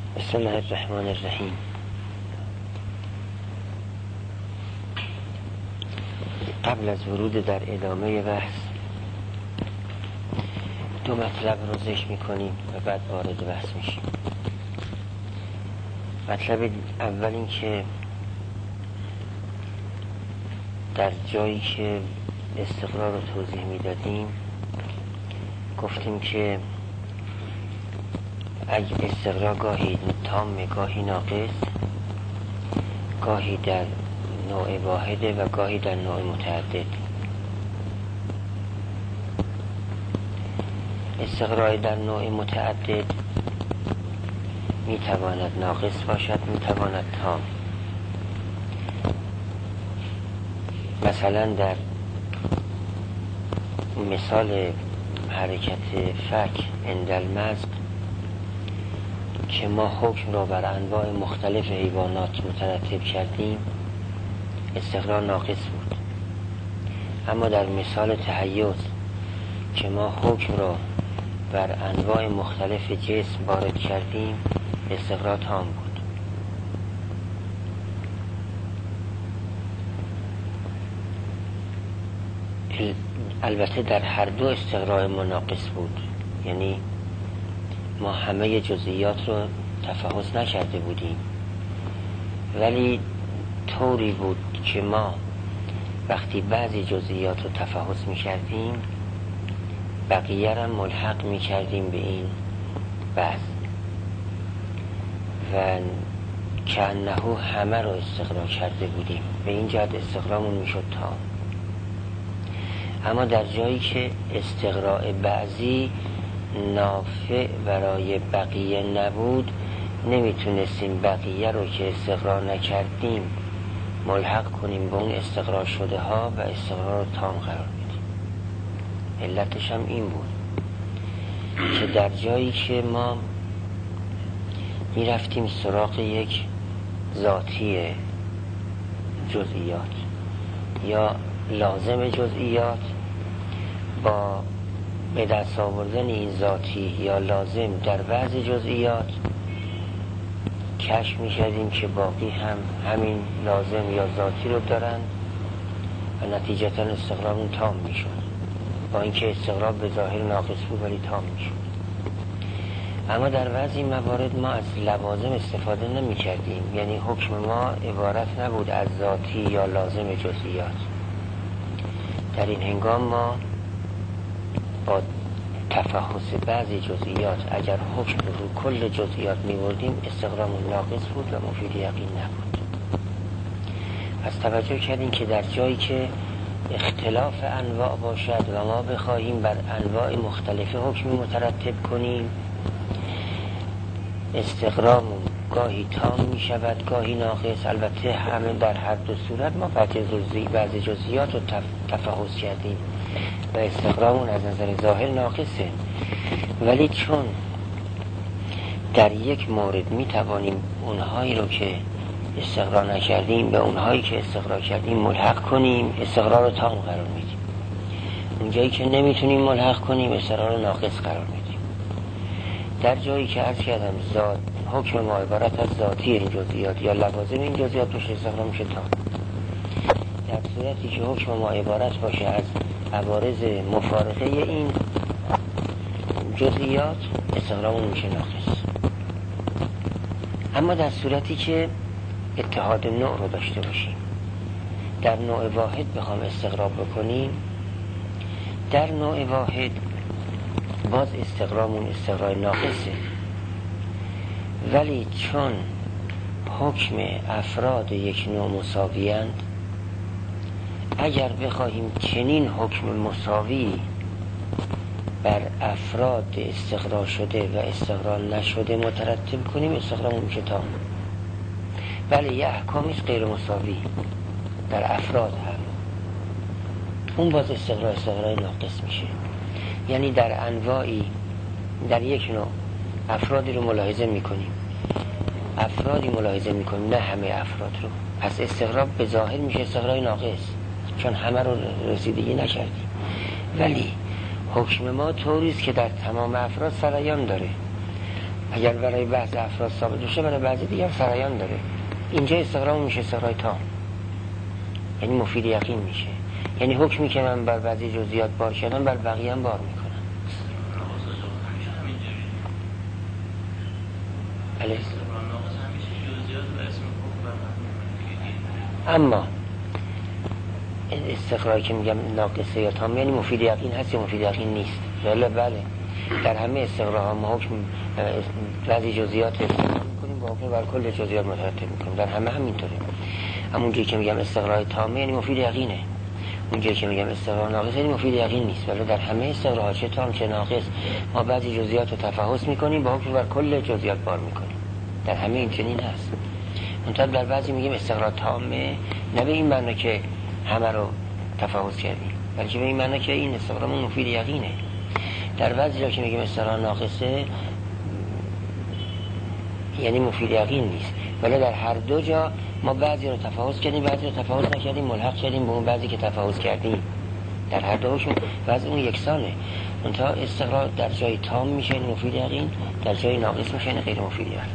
بسم الله الرحمن الرحیم. قبل از ورود در ادامه بحث دو مطلب رو ذکر میکنیم و بعد وارد بحث میشیم. مطلب اول این که در جایی که استقرار رو توضیح میدادیم گفتیم که اگه استقرار گاهی تام گاهی ناقص، گاهی در نوع واحده و گاهی در نوع متعدد. استقرار در نوع متعدد میتواند ناقص باشد، میتواند تام. مثلا در مثال حرکت فک عند المزق که ما حکم را بر انواع مختلف حیوانات مترتب کردیم، استقرار ناقص بود. اما در مثال تحیز که ما حکم را بر انواع مختلف جسم وارد کردیم، استقرار تام بود. البته در هر دو استقرار ما ناقص بود، یعنی ما همه جزئیات رو تفحص نکرده بودیم، ولی طوری بود که ما وقتی بعضی جزئیات رو تفحص می‌کردیم بقیه را ملحق می‌کردیم به این بحث و کأنه همه رو استقرار کرده بودیم. به این جهت استقرارمون میشد تام. اما در جایی که استقراء بعضی نافع برای بقیه نبود، نمیتونستیم بقیه رو که استقرار نکردیم ملحق کنیم به اون استقرار شده ها و استقرار رو تام قرار بدیم. علتش هم این بود که در جایی که ما میرفتیم سراغ یک ذاتی جزئیات یا لازم جزئیات، با به دست آوردن این ذاتی یا لازم در بعض جزئیات کشف می‌کردیم که باقی هم همین لازم یا ذاتی رو دارن و نتیجتا استقرارمون تام میشد، با اینکه استقرار به ظاهر ناقص بود ولی تام میشد. اما در بعضی موارد ما از لوازم استفاده نمی‌کردیم، یعنی حکم ما عبارت نبود از ذاتی یا لازم جزئیات. در این هنگام ما با تفحص بعضی جزئیات اگر حکم رو کل جزئیات می‌بردیم، استقرارمون ناقص بود و مفید یقین نبود. پس توجه کردیم که در جایی که اختلاف انواع باشد و ما بخواهیم بر انواع مختلف حکمی مترتب کنیم، استقرارمون گاهی تام می‌شود گاهی ناقص. البته همه در هر دو صورت ما بعضی جزئیات رو تفحص کردیم و استقرارمون از نظر ظاهر ناقصه، ولی چون در یک مورد میتوانیم اونهایی رو که استقرار نکردیم به اونهایی که استقرار کردیم ملحق کنیم، استقرار رو تام قرار میدیم. اونجایی که نمیتونیم ملحق کنیم، استقرار رو ناقص قرار میدیم. در جایی که عرض کردم حکم ما عبارت از ذاتی این جزئیات یا لوازم این جزئیات باشه، استقرار میشه تام. در صورتی که حکم ما عبارت باشه از عوارض مفارقه این جزئیات، استقرارمون میشه ناقص. اما در صورتی که اتحاد نوع رو داشته باشیم، در نوع واحد بخوام استقرار بکنیم، در نوع واحد باز استقرارمون استقرار ناقصه، ولی چون حکم افراد یک نوع مساویند، اگر بخواهیم چنین حکم مساوی بر افراد استقرار شده و استقرار نشده مترتب کنیم، استقرارمون میشه تام. ولی یه احکامی است غیر مساوی در افراد هم، اون باز استقرار ناقص میشه. یعنی در انواعی در یک نوع افرادی رو ملاحظه میکنیم، افرادی ملاحظه میکنیم، نه همه افراد رو، پس استقرار به ظاهر میشه استقرار ناقص چون همه رو رسیدگی نکردیم. ولی حکم ما طوریست که در تمام افراد سرایان داره. اگر برای بعض افراد ثابت بشه برای بعضی دیگر فرایان داره. اینجا استقرار میشه استقرار تام، یعنی مفید یقین میشه، یعنی حکمی که من بر بعضی جزئیات بار کردم بر بقیه هم بار میکنم. بله. اما استقراری که میگم ناقصه یا تام یعنی مفید یقین هست یا مفید یقین نیست. بله در همه استقراها ما حکم بعضی جزئیات استقرار میکنیم با حکم بر کل جزئیات مترتب میکنیم، در همه همینطوره. اما اونجایی که میگم استقرار تامه یعنی مفید یقینه، اونجایی که میگم استقرار ناقص یعنی مفید یقین نیست. ولی در همه استقراها چه تام چه ناقص ما بعضی جزئیات رو تفحص میکنیم با حکم بر کل جزئیات بار میکنیم. در همه این چنین هست. منتها در بعضی میگیم استقرار تامه، نه به این معنی که همه رو تفحص کردیم، بلکه به این معنی که این استقرارمون مفید یقینه. در بعضی جا که میگیم استقرار ناقصه یعنی مفید یقین نیست، ولی در هر دو جا ما بعضی رو تفحص کردیم بعضی رو تفحص نکردیم، ملحق کردیم به اون بعضی که تفحص کردیم. در هر دوشون وضع اون یکسانه. منتها استقرار در جای تام میشه یعنی مفید یقین، در جای ناقص میشه یعنی غیر مفید یقین.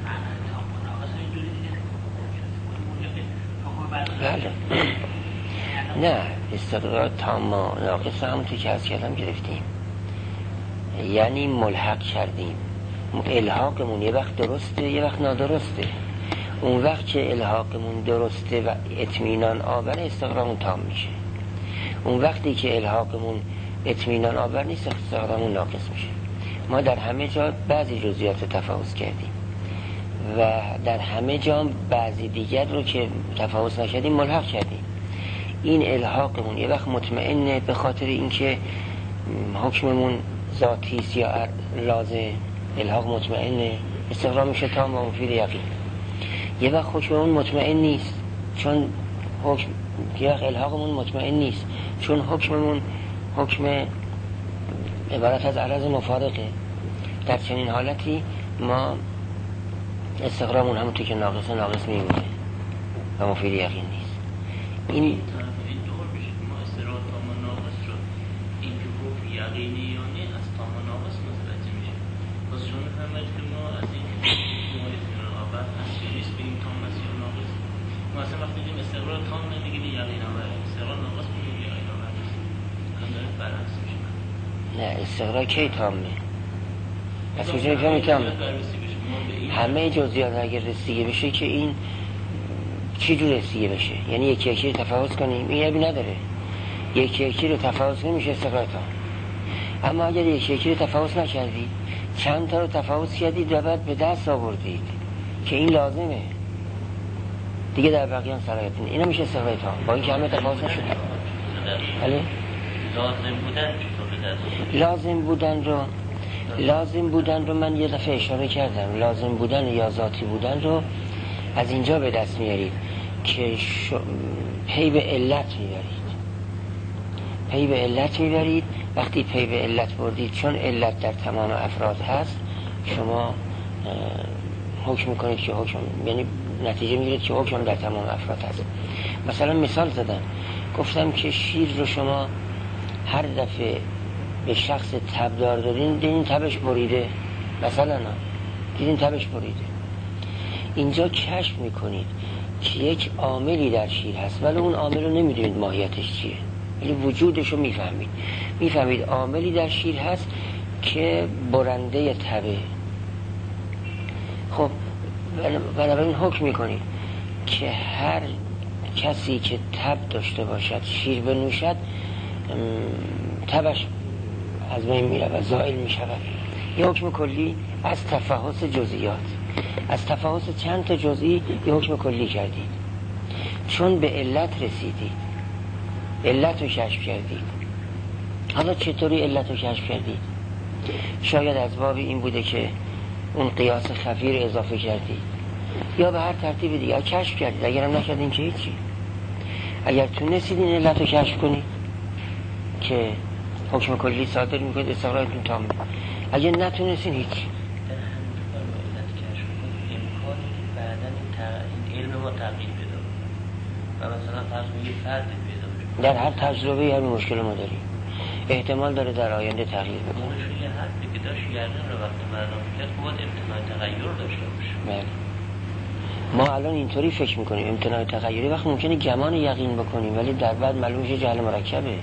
بله. نه استقرار تام و ناقص همونطور که از کردم گرفتیم، یعنی ملحق کردیم. الحاقمون یه وقت درسته یه وقت نادرسته. اون وقت که الحاقمون درسته و اطمینان آور استقرارمون تام میشه. اون وقتی که الحاقمون اطمینان آور نیست استقرارمون ناقص میشه. ما در همه جا بعضی جزئیات تفاوت کردیم و در همه جا بعضی دیگر رو که تفاوت نکردیم ملحق کردیم. این الحاقمون یه وقت مطمئنه به خاطر اینکه حکممون ذاتیست یا لازم، الحاق مطمئنه استقرار میشه تام و مفید یقین. یه وقت حکممون مطمئن نیست چون حکم، یه وقت الحاقمون مطمئن نیست چون حکممون حکم عبارت از عرض مفارقه. در چنین حالتی ما استقرارمون همونطور که ناقص میمونه و مفید یقین نیست. این دور میشه ما استقرار تام و ناقص رو این که حکم یقینی یا نه از تام و ناقص متوجه میشه. پس چون فهمید که ما از این مورد رقابت از چیزی بگیم تام است یا ناقص، ما اصلا وقتی میگیم استقرار تام نمیگیم یقین آور، استقرار ناقص میگیم یقین آور. الان داره برعکس میشه. نه استقرار کی تامه؟ از کجا میفهمی تامه؟ همه جزئیات اگر رسیدگی بشه که این چی جور رسیدگی بشه؟ یعنی یکی یکی رو تفاوت کنیم این عیبی نداره. یکی یکی رو تفاوت کنیم میشه استقرار تام. اما اگر یکی یکی رو تفاوت نکردید چند تا رو تفاوت کردید و بعد به دست آوردید که این لازمه دیگه در بقیه هم صلاحیتونه، اینا میشه استقرار تام با اینکه همه تفاوت نشده. بله؟ لازم بودن رو من یه دفعه اشاره کردم. لازم بودن یا ذاتی بودن رو از اینجا به دست میارید که پی به علت میبرید. وقتی پی به علت بردید چون علت در تمام افراد هست شما حکم میکنید که حکم، یعنی نتیجه میگیرید که حکم در تمام افراد هست. مثلا مثال زدم گفتم که شیر رو شما هر دفعه به شخص تبدار دارین دیدین تبش بریده، مثلا دیدین تبش بریده. اینجا کشف میکنید که یک عاملی در شیر هست ولی اون عامل رو نمیدونید ماهیتش چیه، ولی وجودش رو میفهمید عاملی در شیر هست که برنده تبه. خب بنابراین حکم میکنید که هر کسی که تب داشته باشد شیر بنوشد تبش از بین میره و زائل میشود. یه حکم کلی از تفحص جزئیات، از تفحص چند تا جزئی یه حکم کلی کردید چون به علت رسیدید، علت رو کشف کردید. حالا چطوری علت رو کشف کردید؟ شاید از باب این بوده که اون قیاس خفی رو اضافه کردید یا به هر ترتیب دیگه کشف کردید. اگرم نکردین که هیچی. اگر تونستید این علت رو کشف کنید که حکم کلی صادر میکنید استقرارتون تامه. اگر نتونستین هیچ این علم ما تغییر پیدا و مثلا فرض کنید فرد پیدا در هر تجربه همین مشکل ما داریم، احتمال داره در آینده تغییر بکنه. اونش یه حرفی که داشت یقین رو وقتی معلوم کرد باید امتناع تغییر داشته باشه. ما الان اینطوری فکر میکنیم امتناع تغییری وقت ممکنه گمان یقین بکنیم ولی در بعد معلوم میشه جهل مرکبه.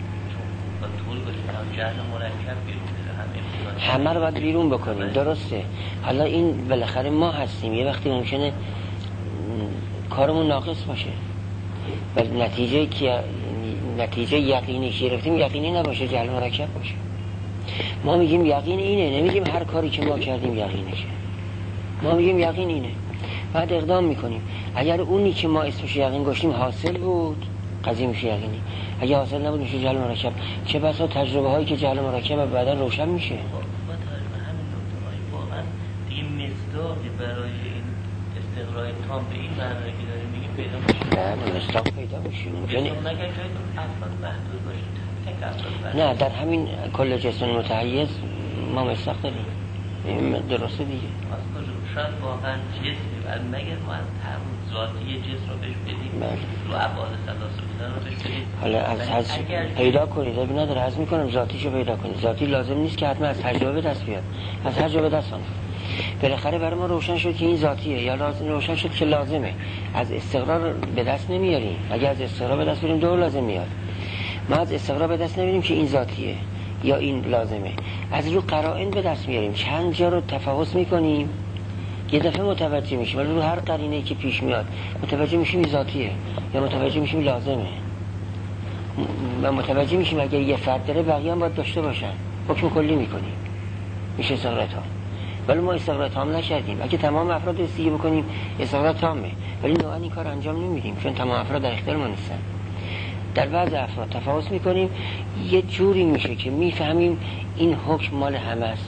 جهل مرکب بیرون همه رو باید بیرون بکنیم. درسته. حالا این بالاخره ما هستیم یه وقتی ممکنه کارمون ناقص باشه ولی نتیجه یقینی گرفتیم یقینی نباشه جهل مرکب باشه. ما میگیم یقین اینه نمیگیم هر کاری که ما کردیم یقینشه. ما میگیم یقین اینه بعد اقدام میکنیم. اگر اونی که ما اسمش یقین گذاشتیم حاصل بود قضیه میشه یقینی. اگه حاصل نبود میشه جهل مرکب. چه بسا تجربه هایی که جهل مرکب بعدا روشن میشه. همین نکته واقعا دیگه مصداقی برای این استقرار تام به این معنی که داریم میگیم پیدا میشه. نه مصداق پیدا میشه. یعنی نگه جای افراد محدود باشه. نه در همین کل جسم متحیز ما مصداق داریم. درسته دیگه. شاید واقعا جسم مگر ما از همون ذاتی جسم رو بهش بدیم رو ابعاد ثلاثه بودن رو بهش بدیم. حالا از پیدا کنید ابی نداره از میکنم ذاتیشو پیدا کنید. ذاتی لازم نیست که حتما از تجربه دست بیاد. از تجربه دست آن بالاخره برای ما روشن شد که این ذاتیه یا لازم روشن شد که لازمه. از استقرار به دست نمیاریم. اگه از استقرار به دست بیاریم دو لازم میاد. ما از استقرار به دست نمیاریم که این ذاتیه یا این لازمه. از رو قرائن به دست میاریم. چند جا رو تفحص میکنیم یه دفعه متوجه میشیم ولی رو هر قرینه‌ای که پیش میاد متوجه میشیم ذاتیه یا متوجه میشیم لازمه. و متوجه میشیم اگه یه فرد داره بقیه هم باید داشته باشن. حکم کلی میکنیم میشه استقرار تام. ولی ما استقرار تام نکردیم. اگه تمام افراد استیگه بکنیم استقرار تامه ولی نوعا این کار انجام نمیدیم چون تمام افراد در اختیار ما نیستن. در بعض افراد تفاوت میکنیم یه جوری میشه که میفهمیم این حکم مال همه است.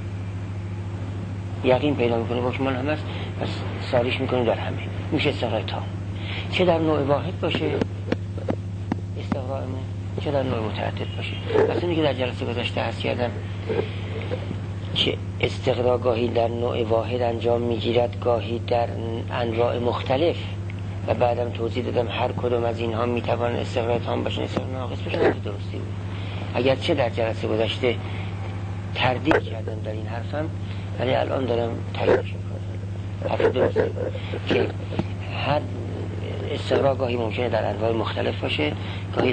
یقین پیدا میکنیم حکم مال همه است پس ساریش میکنیم در همه. میشه استقرار تام. چه در نوع واحد باشه استقرارمون چه در نوع متعدد باشه. پس اینی که در جلسه گذشته هست کردم که استقرار گاهی در نوع واحد انجام میگیرد گاهی در انواع مختلف و بعدم توضیح دادم هر کدوم از اینها میتوان استقرار تام باشه استقرار ناقص باشه. درستی بود. اگر چه در جلسه گذشته تردید کردم در این حرفم ولی الان دارم تلاش میکنم حرف درستی که هر استقرار گاهی ممکنه در انواع مختلف باشه گاهی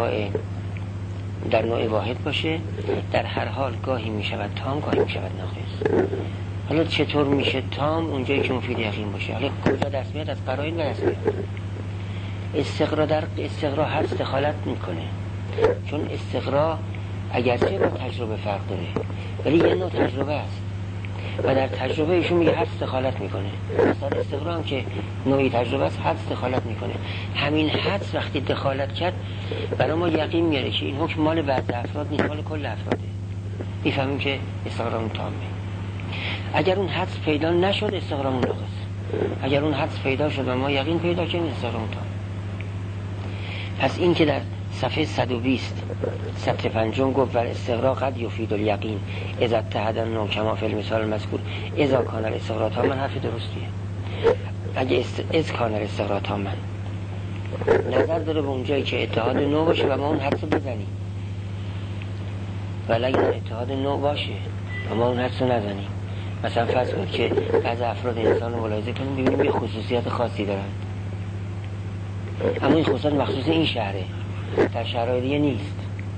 در نوع واحد باشه. در هر حال گاهی میشود تام گاهی میشود ناقص. حالا چطور میشه تام اونجایی که مفید یقین باشه. حالا کجا دست میاد از قرائن و دست میاد. استقرار در استقرار هر دخالت میکنه چون استقرار اگرچه با تجربه فرق داره ولی یه نوع تجربه است و در تجربه ایشون میگه حدس دخالت میکنه. مثلا استقرار هم که نوعی تجربه است حدس دخالت میکنه. همین حدس وقتی دخالت کرد برای ما یقین میاره که این حکم مال بعض افراد نیست مال کل افراده. میفهمیم که استقرارمون تامه. اگر اون حدس پیدا نشد استقرارمون ناقص. اگر اون حدس پیدا شد و ما یقین پیدا کردیم استقرارمون تام. پس این که در صفحه 120 سطر پنجم گفت ور استقرار قد یفید الیقین اذا اتحد النوع کما فی المثال المذکور اذا کان الاستقرار تاما. حرف درستیه. اگه از کان الاستقرار تاما نظر داره به اونجایی که اتحاد نوع باشه و ما اون حدس بزنیم ولی اگه اتحاد نوع باشه و ما اون حدس نزنیم. مثلا فرض کنید که بعض افراد انسان رو ملاحظه کنیم ببینیم یه خصوصیت خاصی دارن اما این خصوصیت مخصوص این شهره در شهرهای دیگه نیست.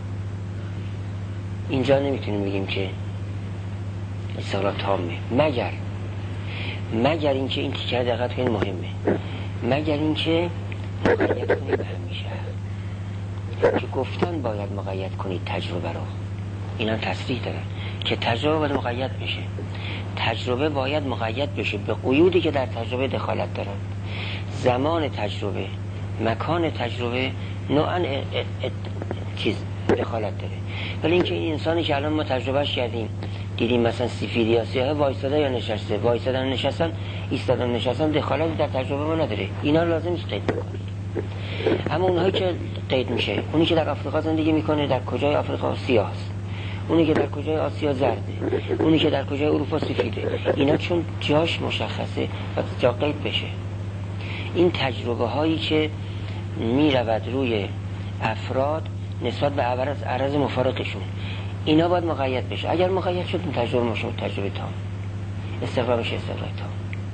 اینجا نمیتونیم بگیم که استقرار تامه مگر اینکه این تیکه دقت کنید مهمه مگر اینکه مقید کنید به همین شهر که گفتن باید مقید کنید تجربه رو. اینا تصریح دارن که تجربه باید مقید بشه. تجربه باید مقید بشه به قیودی که در تجربه دخالت دارن. زمان تجربه مکان تجربه نوعا چیز دخالت داره. ولی اینکه این انسانی که الان ما تجربهش کردیم دیدیم مثلا سفید یا سیاه وایساده یا نشسته وایسادن نشستن ایستادن نشستن دخالت در تجربه ما نداره. اینا لازم نیست قید بکنید. اما اونهایی که قید میشه اونی که در آفریقا زندگی میکنه در کجای آفریقا سیاه است اونی که در کجای آسیا زرده اونی که در کجای اروپا سفیده. اینا چون جاش مشخصه و جا قید بشه. این تجربه هایی که می رود روی افراد نسبت به عرض مفارقشون اینا باید مقید بشه. اگر مقید شد اون تجربه میشه تجربه تام، استقرار میشه استقرار تام.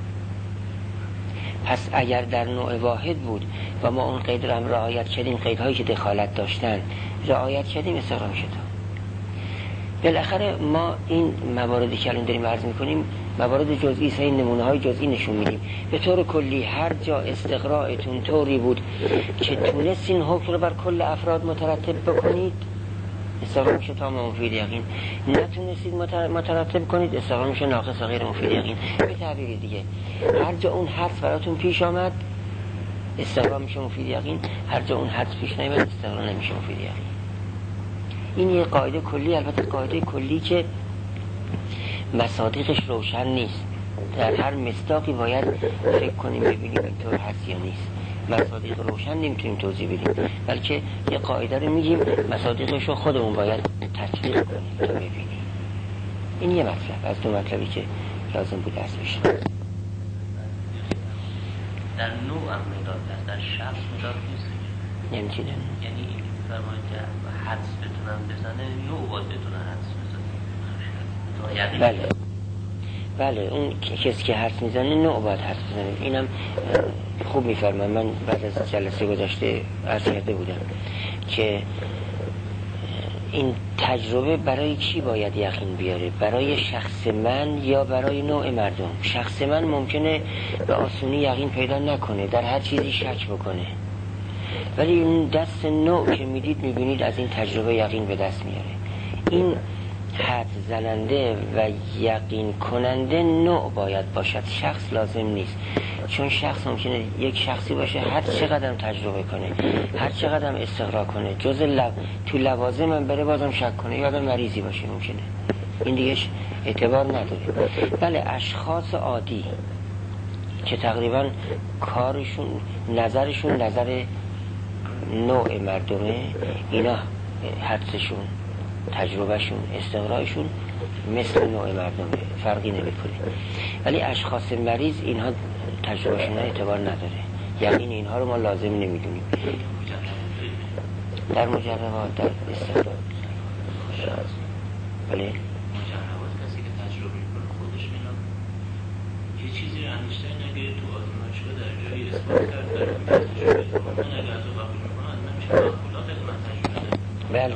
پس اگر در نوع واحد بود و ما اون قید رو هم رعایت کردیم، قیدهایی که دخالت داشتن رعایت کردیم، استقرار میشه تام. بالاخره ما این مواردی که الان داریم عرض میکنیم موارد جزئی است، این نمونه های جزئی نشون میدیم. به طور کلی هر جا استقراءتون طوری بود که تونستین حکم رو بر کل افراد مترتب بکنید، استقرار میشه تام مفید یقین. نتونستید مترتب کنید، استقرار میشه ناقص غیر مفید یقین. به تعبیر دیگه هر جا اون حدس براتون پیش آمد استقرار میشه مفید یقین، هر جا اون حدس پیش نیامد استقرار نمیشه مفید یقین. این یه قاعده کلی، البته قاعده کلی که مصادیقش روشن نیست. در هر مصداقی باید فکر کنیم ببینیم اینطور هست یا نیست. مصادیق روشن نمیتونیم توضیح بدیم، بلکه یه قاعده رو میگیم مصادیقش رو خودمون باید تطبیق کنیم تا ببینیم. این یه مطلب از دو مطلبی که لازم بود درس بشه. در نوع هم مداد است، در شخص مداد نیست. یعنی چی دارم؟ یعنی این فرمایید که حدس بتونم بزنه، نوع باید بتونه حدس بزنه. بله اون کسی که حدس میزنه نوع باید حدس بزنه. اینم خوب میفرمم. من بعد از جلسه گذشته عرض کرده بودم که این تجربه برای کی باید یقین بیاره؟ برای شخص من یا برای نوع مردم؟ شخص من ممکنه به آسونی یقین پیدا نکنه، در هر چیزی شک بکنه، ولی این دست نوع که میدید میبینید از این تجربه یقین به دست میاره. این حد زننده و یقین کننده نوع باید باشد، شخص لازم نیست. چون شخص ممکنه یک شخصی باشه هر چقدر تجربه کنه، هر چقدر استقرا کنه، تو لوازم من بره بازم شک کنه، یا آدم مریضی باشه ممکنه، این دیگه اعتبار نداره. بله اشخاص عادی که تقریبا کارشون نظرشون نظر نوع مردمه، اینا حدسشون تجربهشون استقرایشون مثل نوع مردمه، فرقی نمیکنه. ولی اشخاص مریض اینها تجربهشون اعتبار نداره، یقین اینها رو ما لازم نمیدونیم. در مجربات در استقرار بله مجربات کسی که تجربه میکنه خودش مینا یه چیزی رو انیشتین اگه تو آزمایشگاه در جایی اثبات کرد در تجربه من اگه از او قبول میکنم از من میشه معقولات از من تجربه. بله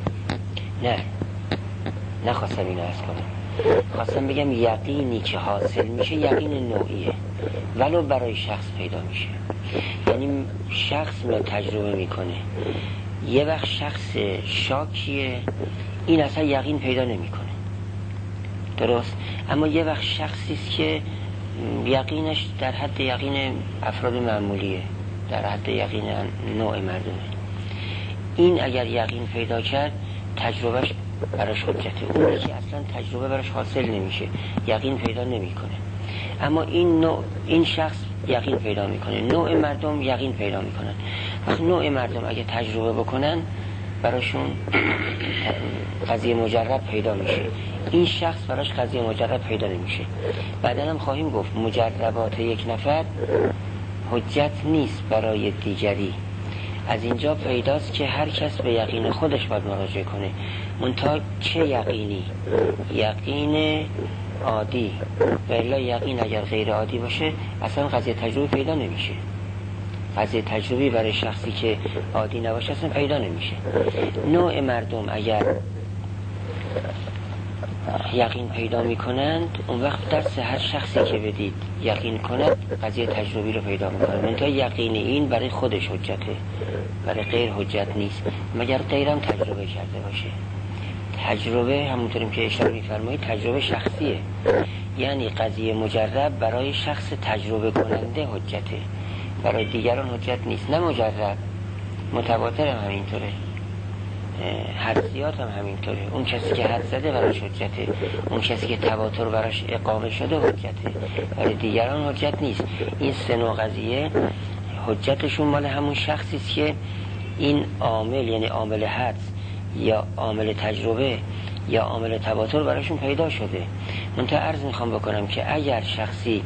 نخواستم اینو عرض کنم، خواستم بگم یقینی که حاصل میشه یقین نوعیه، ولو برای شخص پیدا میشه. یعنی شخص رو تجربه میکنه، یه وقت شخص شاکیه، این اصلا یقین پیدا نمیکنه، درست؟ اما یه وقت شخصی است که یقینش در حد یقین افراد معمولیه، در حد یقین نوع مردمه، این اگر یقین پیدا کرد تجربهش براش حجته. اونی که اصلا تجربه براش حاصل نمیشه، یقین پیدا نمیکنه، اما این شخص یقین پیدا میکنه، نوع مردم یقین پیدا میکنن. وقت نوع مردم اگه تجربه بکنن براشون قضیه مجرب پیدا میشه، این شخص براش قضیه مجرب پیدا نمیشه. بعدا هم خواهیم گفت مجربات یک نفر حجت نیست برای دیگری. از اینجا پیداست که هر کس به یقین خودش باید مراجعه کنه. منتها چه یقینی؟ یقین عادی، و الا یقین اگر غیر عادی باشه اصلا قضیه تجربه پیدا نمیشه. قضیه تجربی برای شخصی که عادی نباشه اصلا پیدا نمیشه. نوع مردم اگر یقین پیدا میکنند، اون وقت درس هر شخصی که بدید یقین کند قضیه تجربی رو پیدا میکنه. منتها یقین این برای خودش حجته، برای غیر حجت نیست، مگر غیرم تجربه کرده باشه. تجربه همونطوریم که اشاره میفرمایید تجربه شخصیه، یعنی قضیه مجرب برای شخص تجربه کننده حجته، برای دیگران حجت نیست. نه مجرب، متواتر هم همینطوره، حدسیات هم همینطوره. اون کسی که حد زده براش حجته، اون کسی که تواتر براش اقامه شده حجته، برای دیگران حجت نیست. این سه نوع قضیه حجتشون مال همون شخصی است که این عامل، یعنی عامل حدس یا عامل تجربه یا عامل تواتر براشون پیدا شده. منتها عرض میخوام بکنم که اگر شخصی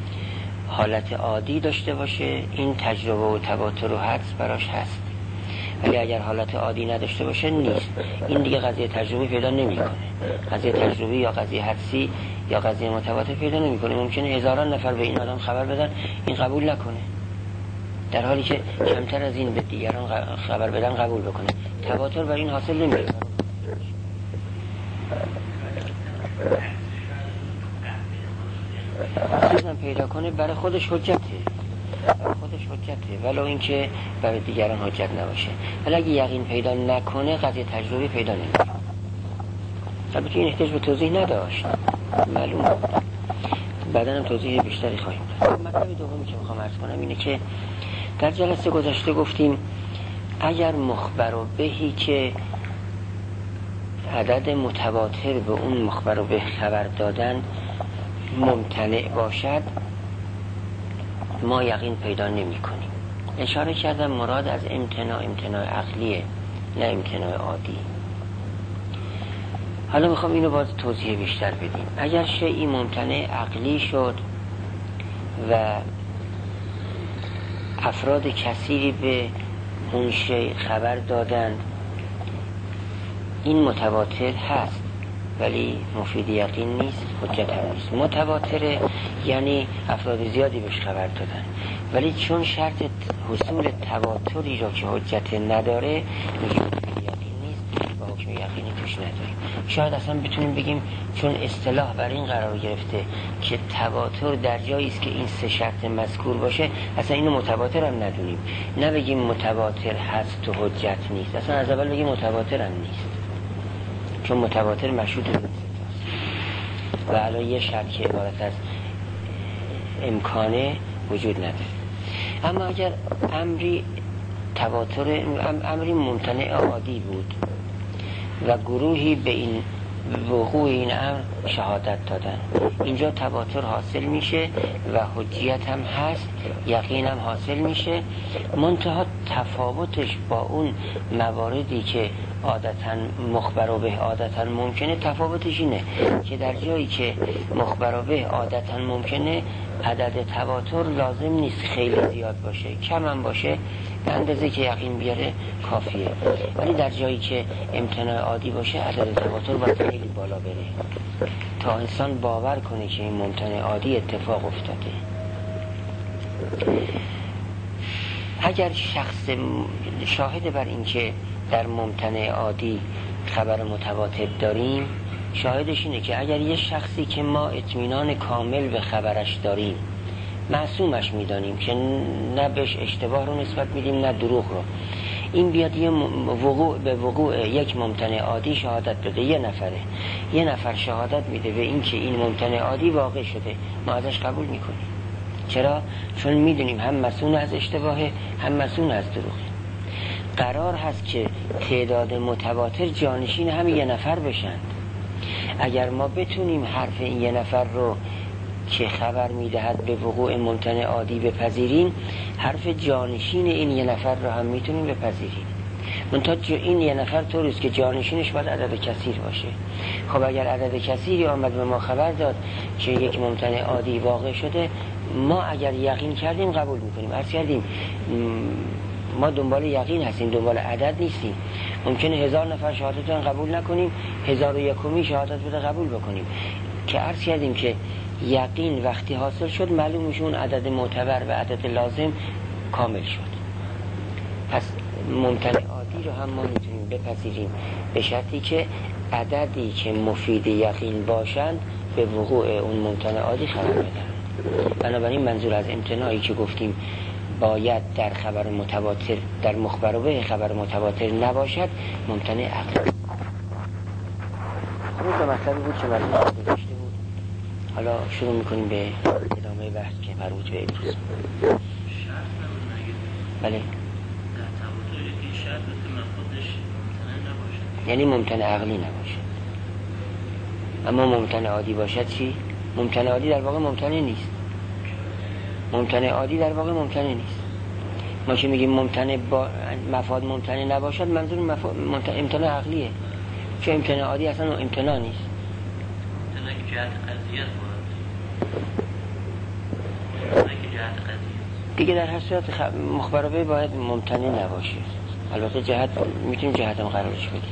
حالت عادی داشته باشه، این تجربه و تواتر و حدس براش هست، ولی اگر حالت عادی نداشته باشه نیست. این دیگه قضیه تجربی پیدا نمیکنه. قضیه تجربی یا قضیه حدسی یا قضیه متواتر پیدا نمیکنه. ممکنه هزاران نفر به این آدم خبر بدن این قبول نکنه، در حالی که کمتر از این به دیگران خبر بدن قبول بکنه. تواتر بر این حاصل نمیشه. چیزم پیدا کنه برای خودش حجته، ولو اینکه برای دیگران حجت نباشه. ولی اگه یقین پیدا نکنه قضیه تجربی پیدا نمیشه. البته این احتیاج به توضیح نداشت، معلوم بود. بعداً هم توضیح بیشتری خواهیم داد. مطلب دومی که میخوام عرض کنم اینه که در جلسه گذشته گفتیم اگر مخبر و بهی که عدد متواتر به اون مخبر و به خبر دادن ممتنع باشد ما یقین پیدا نمی کنیم. اشاره کردم مراد از امتناع عقلیه، نه امتناع عادی. حالا میخوام اینو باز توضیح بیشتر بدیم. اگر شیئی ممتنع عقلی شد و افراد کثیری به اون شیء خبر دادن، این متواتر هست ولی مفید یقین نیست، حجت هم نیست. متواتر یعنی افراد زیادی بهش خبر دادن ولی چون شرط حصول تواتری را که حجت نداره میگه مفید یقین نیست و حکم یقینی توش نداریم. شاید اصلا بتونیم بگیم چون اصطلاح بر این قرار گرفته که تواتر در جایی است که این سه شرط مذکور باشه اصلا اینو متواتر هم ندونیم، نه بگیم متواتر هست و حجت نیست، اصلا از اول بگیم متواتر هم نیست، چون متواتر مشروط به ستاست و الان یه شرط که عبارت از امکانه وجود نداره. اما اگر امری تواتر امری ممتنع عادی بود و گروهی به این وقوع این امر شهادت دادن، اینجا تواتر حاصل میشه و حجیت هم هست، یقین هم حاصل میشه. منتها تفاوتش با اون مواردی که عادتاً مخبر به عادتاً ممکنه، تفاوتش اینه که در جایی که مخبر به عادتاً ممکنه عدد تواتر لازم نیست خیلی زیاد باشه، کم هم باشه به اندازه که یقین بیاره کافیه. ولی در جایی که امتناع عادی باشه عدد تواتر باید خیلی بالا بره تا انسان باور کنه که این ممتنع عادی اتفاق افتاده. اگر شخص شاهد بر این که در ممتنع عادی خبر متواتر داریم، شاهدش اینه که اگر یه شخصی که ما اطمینان کامل به خبرش داریم، معصومش میدانیم که نه بهش اشتباه رو نسبت میدیم نه دروغ رو، این بیاد یه به وقوع یک ممتنع عادی شهادت بده، یه نفر شهادت میده به این که این ممتنع عادی واقع شده، ما ازش قبول میکنیم. چرا؟ چون میدونیم هم مسئول از اشتباهه هم مسئول از دروغه. قرار هست که تعداد متواتر جانشین هم یه نفر بشن. اگر ما بتونیم حرف این یه نفر رو که خبر میدهد به وقوع ممتنع عادی بپذیریم، حرف جانشین این یه نفر رو هم میتونیم بپذیریم. منتها این یه نفر طوریست که جانشینش باید عدد کثیر باشه. خب اگر عدد کثیری آمد به ما خبر داد که یک ممتنع عادی واقع شده، ما اگر یقین کردیم قبول میکنیم. عرض کردیم ما دنبال یقین هستیم، دنبال عدد نیستیم. ممکنه 1000 نفر شهادت بدن قبول نکنیم، 1001 شهادت بده قبول بکنیم. که عرض کردیم که یقین وقتی حاصل شد معلوم میشه اون عدد معتبر و عدد لازم کامل شد. پس ممتنع عادی رو هم ما میتونیم بپذیریم به شرطی که عددی که مفید یقین باشند به وقوع اون ممتنع عادی خبر بدن. بنابراین منظور از امتناعی که گفتیم باید در خبر متواتر، در مخبر به خبر متواتر نباشد، ممتنع عقلی. خب این مطلبی بود که مرموز گذاشته بود. حالا شروع میکنیم به ادامه بحث که مربوط به امروز. شرط نبود نگید. بله. در تواتر یکی شرط که من خودش ممتنع نباشد، یعنی ممتنع عقلی نباشد. اما ممتنع عادی باشد چی؟ ممتنع عادی در واقع ممتنع نیست. ممتنع عادی در واقع ممتنع نیست. ما که میگیم ممتنع با مفاد ممتنع نباشد، منظور امتناع عقلیه. چون امتناع عادی اصلا امتناع نیست. امتناع که جهت قضیت بود. امتناع که جهت قضیت. دیگه در هر صورت مخبر به باید ممتنع نباشه. البته جهت میتونیم جهت هم قرارش بدیم.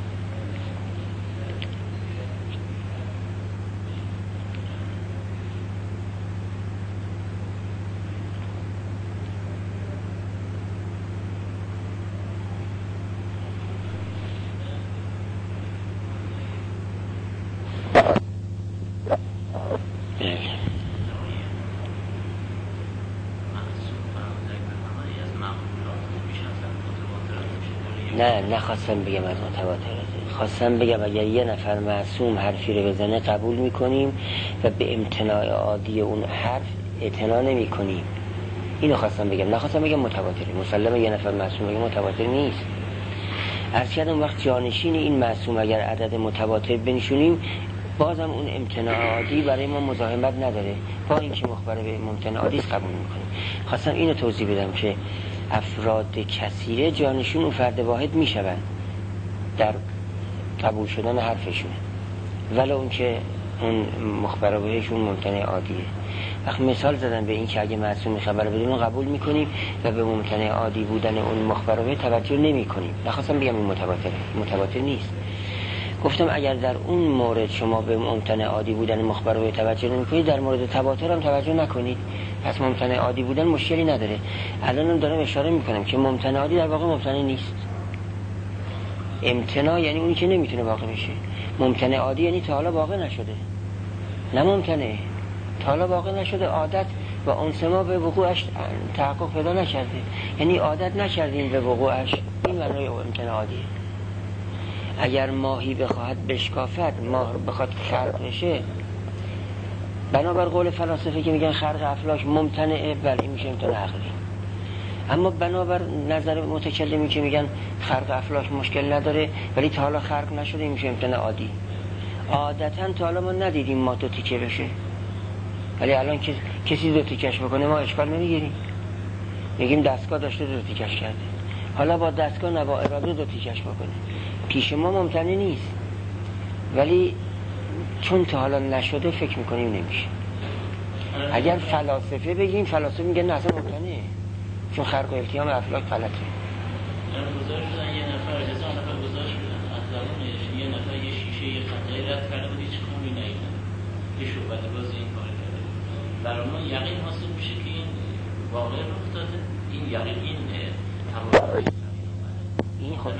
نه نخواستم بگم از متواتراته، خواستم بگم اگر یه نفر معصوم حرفی رو بزنه قبول میکنیم و به امتناع عادی اون حرف اعتنا نمی کنیم. اینو خواستم بگم، نخواستم بگم متواتری. مسلمه یه نفر معصوم بگه متواتر نیست. عرض کردم وقت جانشین این معصوم اگر عدد متواتر بنشونیم بازم اون امتناع عادی برای ما مزاحمت نداره، با اینکه مخبر به ممتنع عادی قبول میکنیم. خواستم اینو توضیح بدم که افراد کثیره جانشون اون فرد واحد میشون در قبول شدن حرفشون، ولی اون که اون مخبر بهشون ممتنع عادیه. وقت مثال زدن به این که اگه معصوم خبر بدیم اون قبول میکنیم و به ممتنع عادی بودن اون مخبر به توجه نمی کنیم. نخواستم بگم این متواتر نیست. گفتم اگر در اون مورد شما به ممتنع عادی بودن مخبر به توجه نمی کنید، در مورد تواتر هم توجه نکنید. پس ممتنع عادی بودن مشکلی نداره. الانم دارم اشاره میکنم که ممتنع عادی در واقع ممتنع نیست. امتناع یعنی اونی که نمیتونه واقع بشه. ممتنع عادی یعنی تا حالا واقع نشده. نه ممتنع تا حالا واقع نشده، عادت و انس ما به وقوعش تحقق پیدا نکرده، یعنی عادت نکردیم به وقوعش. این معنای امتناع عادیه. اگر ماهی بخواهد بشکافد، ماه بخواد خلق بشه، بنابر قول فلاسفه که میگن خلق افلاک ممتنعه، بله این میشه امتناع عقلی. اما بنابر نظر متکلمی که میگن خلق افلاک مشکل نداره ولی تا حالا خلق نشده، این میشه امتناع عادی. عادتا تا حالا ما ندیدیم ما دو تیکه بشه، ولی الان که کسی دو تیکش بکنه ما اشکال نمیگیریم، میگیم دستگاه داشته دو تیکش کرده. حالا با دستگاه نه با اراده دو تیکش بکنه، پیش ما ممتنع نیست، ولی چون تا حالا نشده فکر میکنیم نمیشه. اگر فلاسفه بگیم، فلاسفه میگن نه اصلا ممتنعه، چون خرق و التیام افلاک غلطه. گزارش شدن یه نفر اجازه نفر گزارش شدن از زبانش یه نفر یه شیشه یه خنجری رد کرده بود، هیچ خونی نیدن، یه شعبده باز این کار کرده. برای ما یقین حاصل میشه که این واقع رخ داده. این یقین این تمام این خود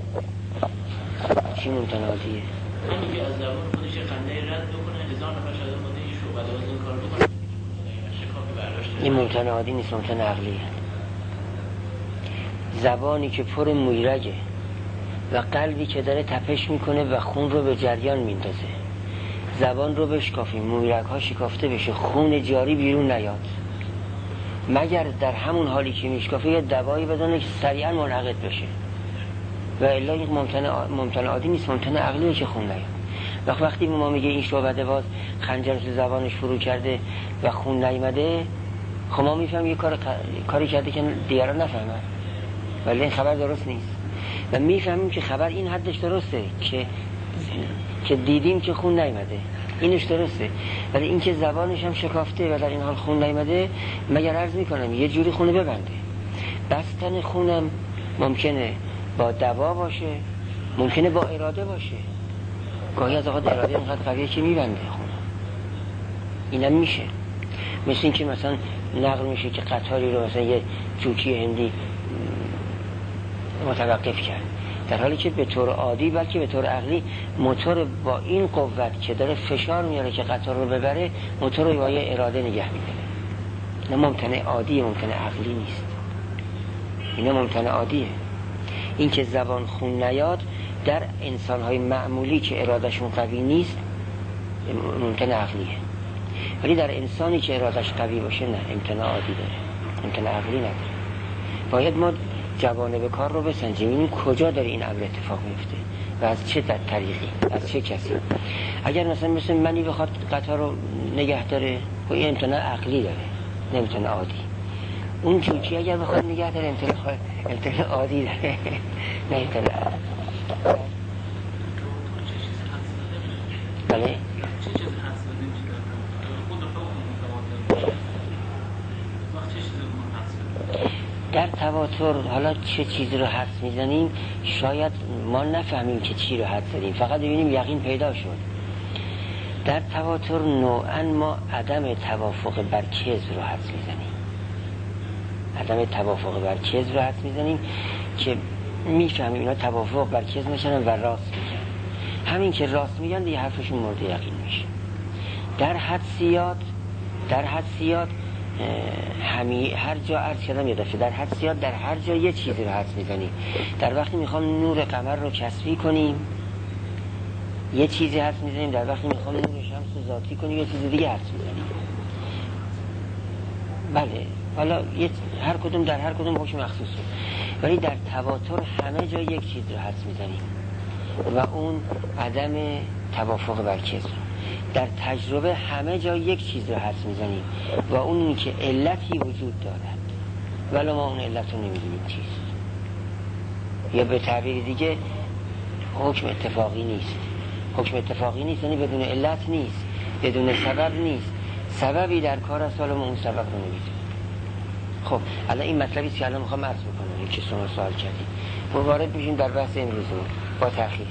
چی ممتنع عادیه؟ همین که از زبان خودش خنجری رد بکنه، هزار نفر شده بوده یه شعبده باز این کار بکنه، شکافی برداشته. این ممتنع عادی نیست، ممتنع عقلیه. زبانی که پر مویرگه و قلبی که داره تپش میکنه و خون رو به جریان میندازه، زبان رو بشکافیم، مویرگ ها شکافته بشه، خون جاری بیرون نیاد، مگر در همون حالی که میشکافه یه دوایی بدونه که سریعا منعقد بشه، و الا این ممتنع عادی نیست، ممتنع عقلیه که خون نیاد. وقتی ما میگه این شعبده باز خنجر تو زبانش فرو کرده و خون نیامده، خب ما میفهمیم یه کاری کرده که دیگران نفهمن، ولی این خبر درست نیست. و میفهمیم که خبر این حدش درسته که دیدیم که خون نیامده، اینش درسته، ولی این که زبانش هم شکافته و در این حال خون نیامده، مگر عرض میکنم یه جوری خونه ببنده. بستن خونم ممکنه با دوا باشه، ممکنه با اراده باشه، گاهی از اوقات اراده اینقدر قویه که میبنده خونه. اینم میشه، مثل این که مثلا نقل میشه که قطاری رو مثلا یه جوکی هندی متوقف کرد، در حالی که به طور عادی بلکه به طور عقلی موتور با این قوت که داره فشار میاره که قطار رو ببره، موتور رو با یه اراده نگه میداره. نه ممتنع عادیه، ممتنع عقلی نیست، اینا ممتنع عادیه. این که زبان خون نیاد در انسان‌های معمولی که ارادهشون قوی نیست ممتنع عقلیه، ولی در انسانی که ارادهش قوی باشه نه، امتناع عادی داره، امتناع عقلی نداره. باید ما جوانب کار رو بسنجیم، این کجا داره این امر اتفاق میفته و از چه طریقی، از چه کسی. اگر مثلا منی بخواد قطار رو نگه داره و این امتناع عقلی داره، نه امتناع عادی. اون چوچی اگر بخواد نگه داره امتناع عادی داره، نه امتناع. بله در تواتر حالا چه چیزی رو حدس میزنیم شاید ما نفهمیم که چی رو حدس زدیم، فقط ببینیم یقین پیدا شد. در تواتر نوعا ما عدم توافق بر کذب رو حدس میزنیم، عدم توافق بر کذب رو حدس میزنیم که میفهمیم اینا توافق بر کذب نشنن و راست میگن، همین که راست میگن دیگه حرفشون مورد یقین میشه. در حدسیات هر جا عرض کردم یه دفعه، در حدسیات در هر جا یه چیزی رو حدس میزنیم. در وقتی میخوام نور قمر رو کسبی کنیم یه چیزی حدس میزنیم، در وقتی میخوام نور شمس رو ذاتی کنیم یه چیز دیگه حدس میزنیم. بله، حالا هر کدوم در هر کدوم حکم مخصوص رو، ولی در تواتر همه جا یک چیز رو حدس میزنیم و اون عدم توافق بر کذب. در تجربه همه جا یک چیز رو حدس میزنیم و اون اینه که علتی وجود دارد ولی ما اون علت رو نمیدونیم چیست، یا به تعبیر دیگه حکم اتفاقی نیست. حکم اتفاقی نیست یعنی بدون علت نیست، بدون سبب نیست، سببی در کار است ولی ما اون سبب رو نمیدونیم. خب الان این مطلبی که الان میخوام عرض بکنم، یکی شما سوال کردید، ما وارد میشیم در بحث امروز با تأخیر.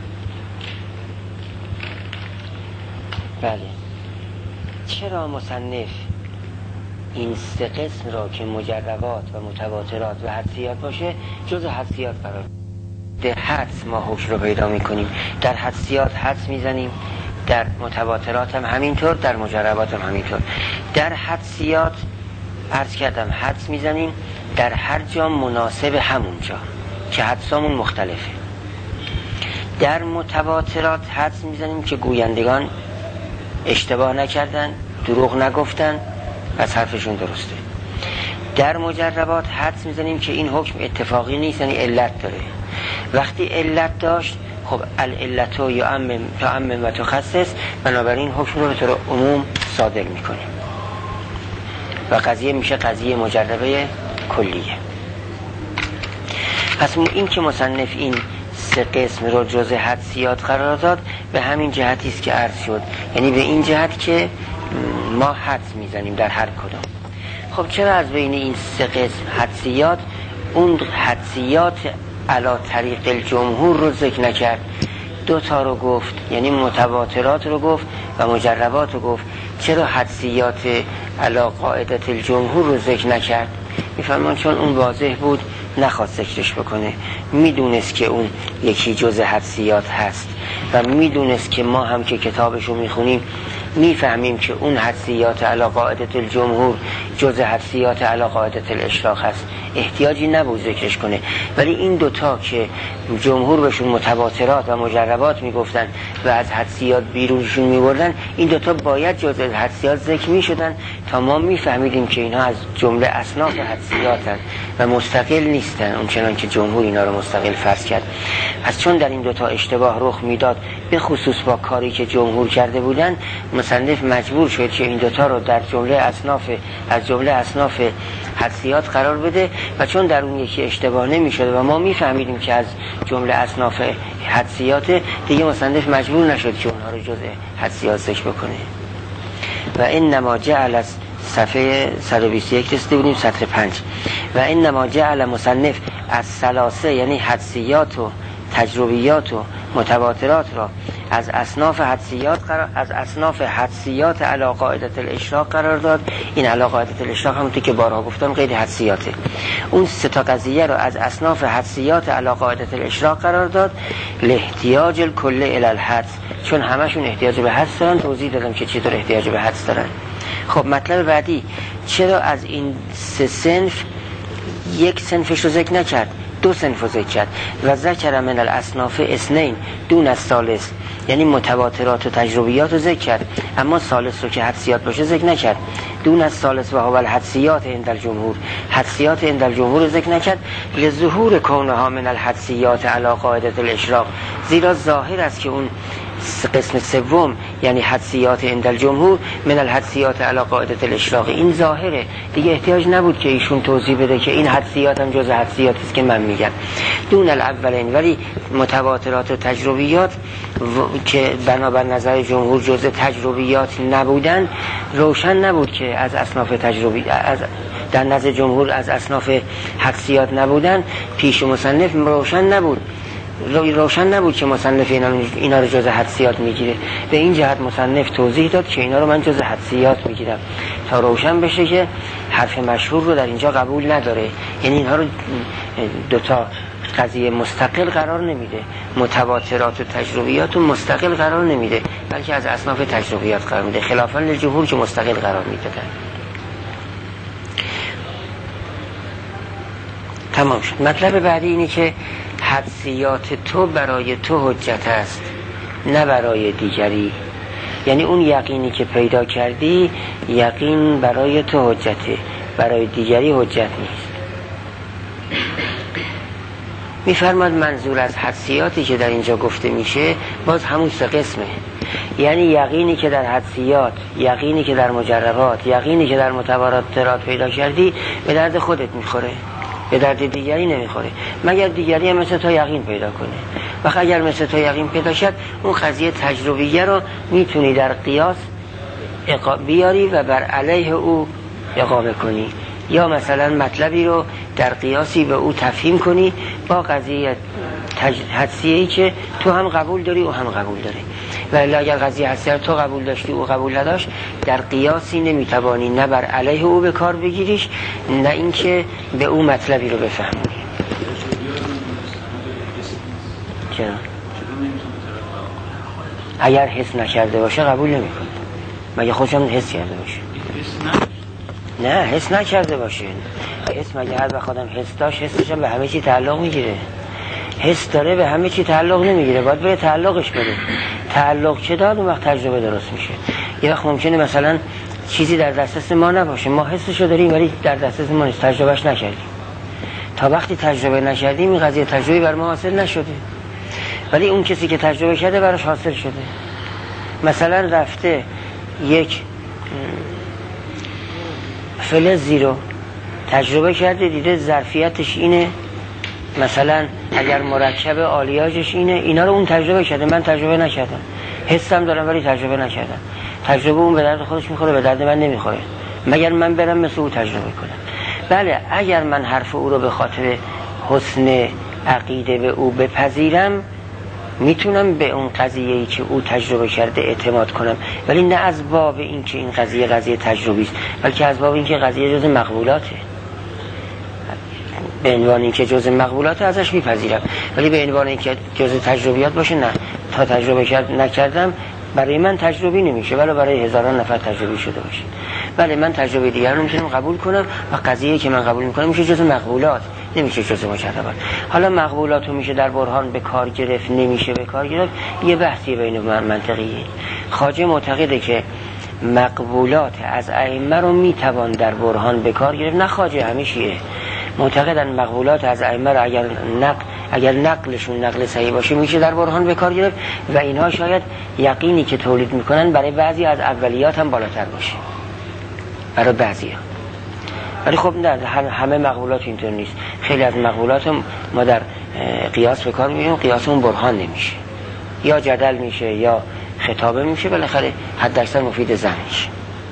بله، چرا مصنف این سه قسم را که مجربات و متواترات و حدسیات باشه جز حدسیات قرار ده؟ حدس ما حکم رو پیدا میکنیم، در حدسیات حدس میزنیم، در متواترات هم همینطور، در مجربات هم همینطور. در حدسیات عرض کردم حدس میزنیم در هر جا مناسب همون جا که حدسامون مختلفه. در متواترات حدس میزنیم که گویندگان اشتباه نکردن، دروغ نگفتن، از حرفشون درسته. در مجربات حدس میزنیم که این حکم اتفاقی نیست یعنی علت داره. وقتی علت داشت خب العلتو یعمم و تخصص، بنابراین حکم رو به طور عموم صادر میکنیم و قضیه میشه قضیه مجربه کلیه. پس این که مصنف این سه قسم رو جز حدسیات قرار داد به همین جهتی است که عرض شد، یعنی به این جهت که ما حدس میزنیم در هر کدام. خب چرا از بین این سه قسم حدسیات اون حدسیات علی طریق الجمهور رو ذکر نکرد؟ دو تا رو گفت، یعنی متواترات رو گفت و مجربات رو گفت. چرا حدسیات علی قاعدت الجمهور رو ذکر نکرد؟ میفهمان چون اون واضح بود نخواد ذکرش بکنه، میدونست که اون یکی جز حدسیات هست و میدونست که ما هم که کتابشو میخونیم میفهمیم که اون حدسیات علی قاعدت الجمهور جز حدسیات علی قاعدت الاشراق هست، احتیاجی نبود ذکرش کنه. ولی این دوتا که جمهور بهشون متواترات و مجربات میگفتن و از حدسیات بیرونشون میبردن، این دوتا باید جز حدسیات ذکر میشدن تا ما میفهمیدیم که اینها از جمله اصناف حدسیاتن و مستقل نیستن اون چنان که جمهور اینا رو مستقل فرض کرد. پس چون در این دوتا اشتباه رخ میداد به خصوص با کاری که جمهور کرده بودن، مصنف مجبور شد که این دوتا رو در جمله اصناف حدسیات قرار بده و چون در اون یکی اشتباه نمیشد و ما میفهمیدیم که از جمله اصناف حدسیات، دیگه مصنف مجبور نشد که اونها رو جز حدسیات ذکر بکنه. و انما جعل از صفحه 121 رسیده بودیم، سطر 5. و انما جعل مصنف از ثلاثه یعنی حدسیات و تجربیات و متواترات را از اصناف حدسیات علی قاعدت الاشراق قرار داد. این علی قاعدت الاشراق همونطور که بارها گفتم غیر حدسیاته. اون سه تا قضیه را از اصناف حدسیات علی قاعدت الاشراق قرار داد لاحتیاج الکل الی الحدس، چون همشون احتیاج به حدس دارن. توضیح دادم که چطور احتیاج به حدس دارن. خب مطلب بعدی، چرا از این سه صنف یک صنفش رو ذکر نکرد، دو صنف رو ذکر کرد؟ و ذکر من الاصناف اثنین دون الثالث، یعنی متواترات و تجربیات رو ذکر کرد اما ثالث رو که حدسیات باشه ذکر نکرد. دون الثالث و هو الحدسیات عند الجمهور، حدسیات عند الجمهور رو ذکر نکرد لظهور کونها من الحدسیات علی قاعدت الاشراق، زیرا ظاهر است که اون قسم سوم یعنی حدسیات عند الجمهور من الحدسیات علی قاعدت الاشراق، این ظاهره، دیگه احتیاج نبود که ایشون توضیح بده که این حدسیات هم جز حدسیاتی است که من میگم. دون الاولین، ولی متواترات و تجربیات که بنابر نظر جمهور جز تجربیات نبودن، روشن نبود که از اصناف در نزد جمهور از اصناف حدسیات نبودن، پیش مصنف روشن نبود که مصنف اینا رو جز حدسیات میگیره. به این جهت مصنف توضیح داد که اینا رو من جز حدسیات میگیرم تا روشن بشه که حرف مشهور رو در اینجا قبول نداره. یعنی اینها رو دوتا قضیه مستقل قرار نمیده، متواترات و تجربیات رو مستقل قرار نمیده، بلکه از اصناف تجربیات قرار میده، خلافاً للجمهور که مستقل قرار میدادن. تمام شد. مطلب بعدی اینه که حدسیات تو برای تو حجت است، نه برای دیگری. یعنی اون یقینی که پیدا کردی، یقین برای تو حجته، برای دیگری حجت نیست. میفرماد منظور از حدسیاتی که در اینجا گفته میشه باز همون سه قسمه. یعنی یقینی که در حدسیات، یقینی که در مجربات، یقینی که در متواترات پیدا کردی به درد خودت میخوره، به درد دیگری نمیخوره، مگر دیگری هم مثل تو یقین پیدا کنه. و اگر مثل تو یقین پیدا شد، اون قضیه تجربیه رو میتونی در قیاس بیاری و بر علیه او اقامه کنی، یا مثلا مطلبی رو در قیاسی به او تفهیم کنی با قضیه حدسیه‌ای که تو هم قبول داری و هم قبول داری. ولی اگر قضیه حدسیه تو قبول داشتی و قبول نداشت، در قیاسی نمیتوانی نه بر علیه او به کار بگیریش، نه اینکه به او مطلبی رو بفهمی. چرا؟ اگر حس نکرده باشه قبول نمیکنه، مگه خودشم حس کرده باشه؟ نه حس نکرده باشه. حس مگه هر وقت آدم حس داشت، حسش هم به همه چی تعلق میگیره؟ حس داره به همه چی تعلق نمیگیره، باید بره تعلقش بده. تعلق چه داد اون وقت تجربه درست میشه. یه وقت ممکنه مثلا چیزی در دسترس ما نباشه، ما حسشو داریم ولی در دسترس ما نیست، تجربهش نکردیم. تا وقتی تجربه نکردیم این قضیه تجربه بر ما حاصل نشده، ولی اون کسی که تجربه کرده براش حاصل شده. مثلا رفته یک فلزی رو تجربه کرده، دیده ظرفیتش اینه، مثلا اگر مرکب آلیاژش اینه، اینا رو اون تجربه کرده، من تجربه نکردم، حسم دارم ولی تجربه نکردم. تجربه اون به درد خودش میخوره، به درد من نمیخوره، مگر من برم مثل او تجربه کنم. بله اگر من حرف او رو به خاطر حسن عقیده به او بپذیرم، میتونم به اون قضیه‌ای که او تجربه کرده اعتماد کنم، ولی نه از باب این که این قضیه تجربی است، بلکه از باب این که قضیه جز مقبولاته. به عنوان این که جز مقبولاته ازش میپذیرم، ولی به عنوان این که جز تجربیات باشه نه، تا تجربه نکردم برای من تجربی نمیشه، ولی برای هزاران نفر تجربی شده باشه. بله من تجربه دیگر رو میتونم قبول کنم و قضیه‌ای که من قبول میکنم میشه جز مقبولات، نمیشه جز مجربات. حالا مقبولات رو میشه در برهان به کار گرفت، نمیشه به کار گرفت، یه بحثی بین منطقیه. خواجه معتقده که مقبولات از ائمه رو میتوان در برهان به کار گرفت، نه خواجه همیشه معتقدن مقبولات از ائمه رو اگر نقلشون نقل صحیح باشه میشه در برهان به کار گرفت، و اینها شاید یقینی که تولید میکنن برای بعضی از اولیات هم بالاتر باشه، برای بعضی ها. ولی خب نه همه مقبولات اینطور نیست. خیلی از مقبولات هم ما در قیاس به کار میبریم، قیاس اون برهان نمیشه، یا جدل میشه یا خطابه میشه، بالاخره حد اکثر مفید زن میشه.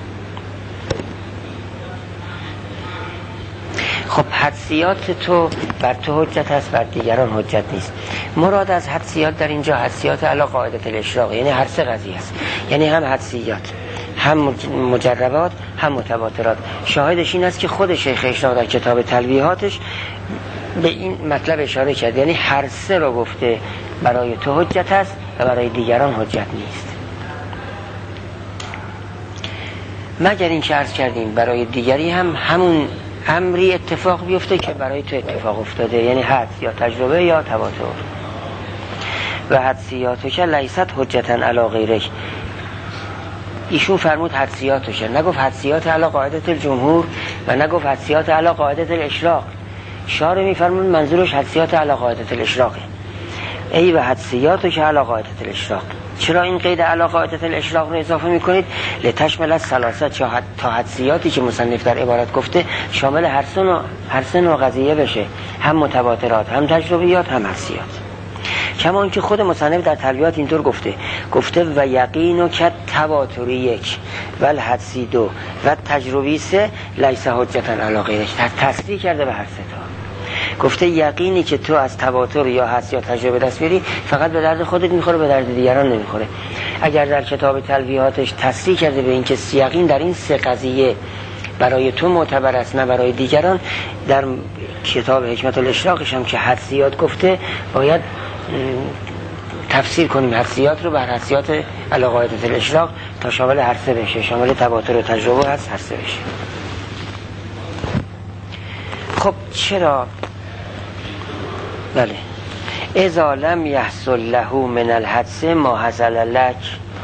خب حدسیات تو بر تو حجت هست، بر دیگران حجت نیست. مراد از حدسیات در اینجا حدسیات علی قاعده الاشراق، یعنی هر سه قضیه است، یعنی هم حدسیات، هم مجربات، هم متواترات. شاهدش این است که خود شیخ اشراق در کتاب تلویحاتش به این مطلب اشاره کرد، یعنی هر سه رو گفته برای تو حجت هست و برای دیگران حجت نیست، مگر این که عرض کردیم برای دیگری هم همون امری اتفاق بیفته که برای تو اتفاق افتاده، یعنی حدس یا تجربه یا تواتر. و حدسیاتش لیست حجتن علی غیرک. ایشون فرمود حدسیاتش، نگفت حدسیات علی قاعده الجمهور و نگفت حدسیات علی قاعده الاشراق. شارح میفرمود منظورش حدسیات علی قاعده الاشراقه. ای و حدسیاتش علی قاعده الاشراق. چرا این قید علی قاعده الاشراق رو اضافه میکنید؟ لتشمل الثلاثه، تا حدسیاتی که مصنف در عبارت گفته شامل هر سه نوع قضیه بشه، هم متواترات، هم تجربیات، هم حدسیات. کما اینکه خود مصنف در تلویحات اینطور گفته و یقین که تواتری 1 و الحدسی 2 و تجربی 3 لیس حجتا علی غیرش، تصریح کرده به هر سه تا. گفته یقینی که تو از تواتر یا حدس یا تجربه دست بیاری فقط به درد خودت میخوره، به درد دیگران نمیخوره. اگر در کتاب تلویحاتش تصریح کرده به این که یقین در این سه قضیه برای تو معتبر است نه برای دیگران، در کتاب حکمت الاشراقش هم که حدسیات گفته باید تفسیر کنیم حدسیات رو بر حدسیات علی قاعده الاشراق تا شامل هر سه بشه، شامل تواتر و تجربه هست هر سه بشه. خب چرا؟ بله اذا لم یحصل له من الحدس ما حصل لک،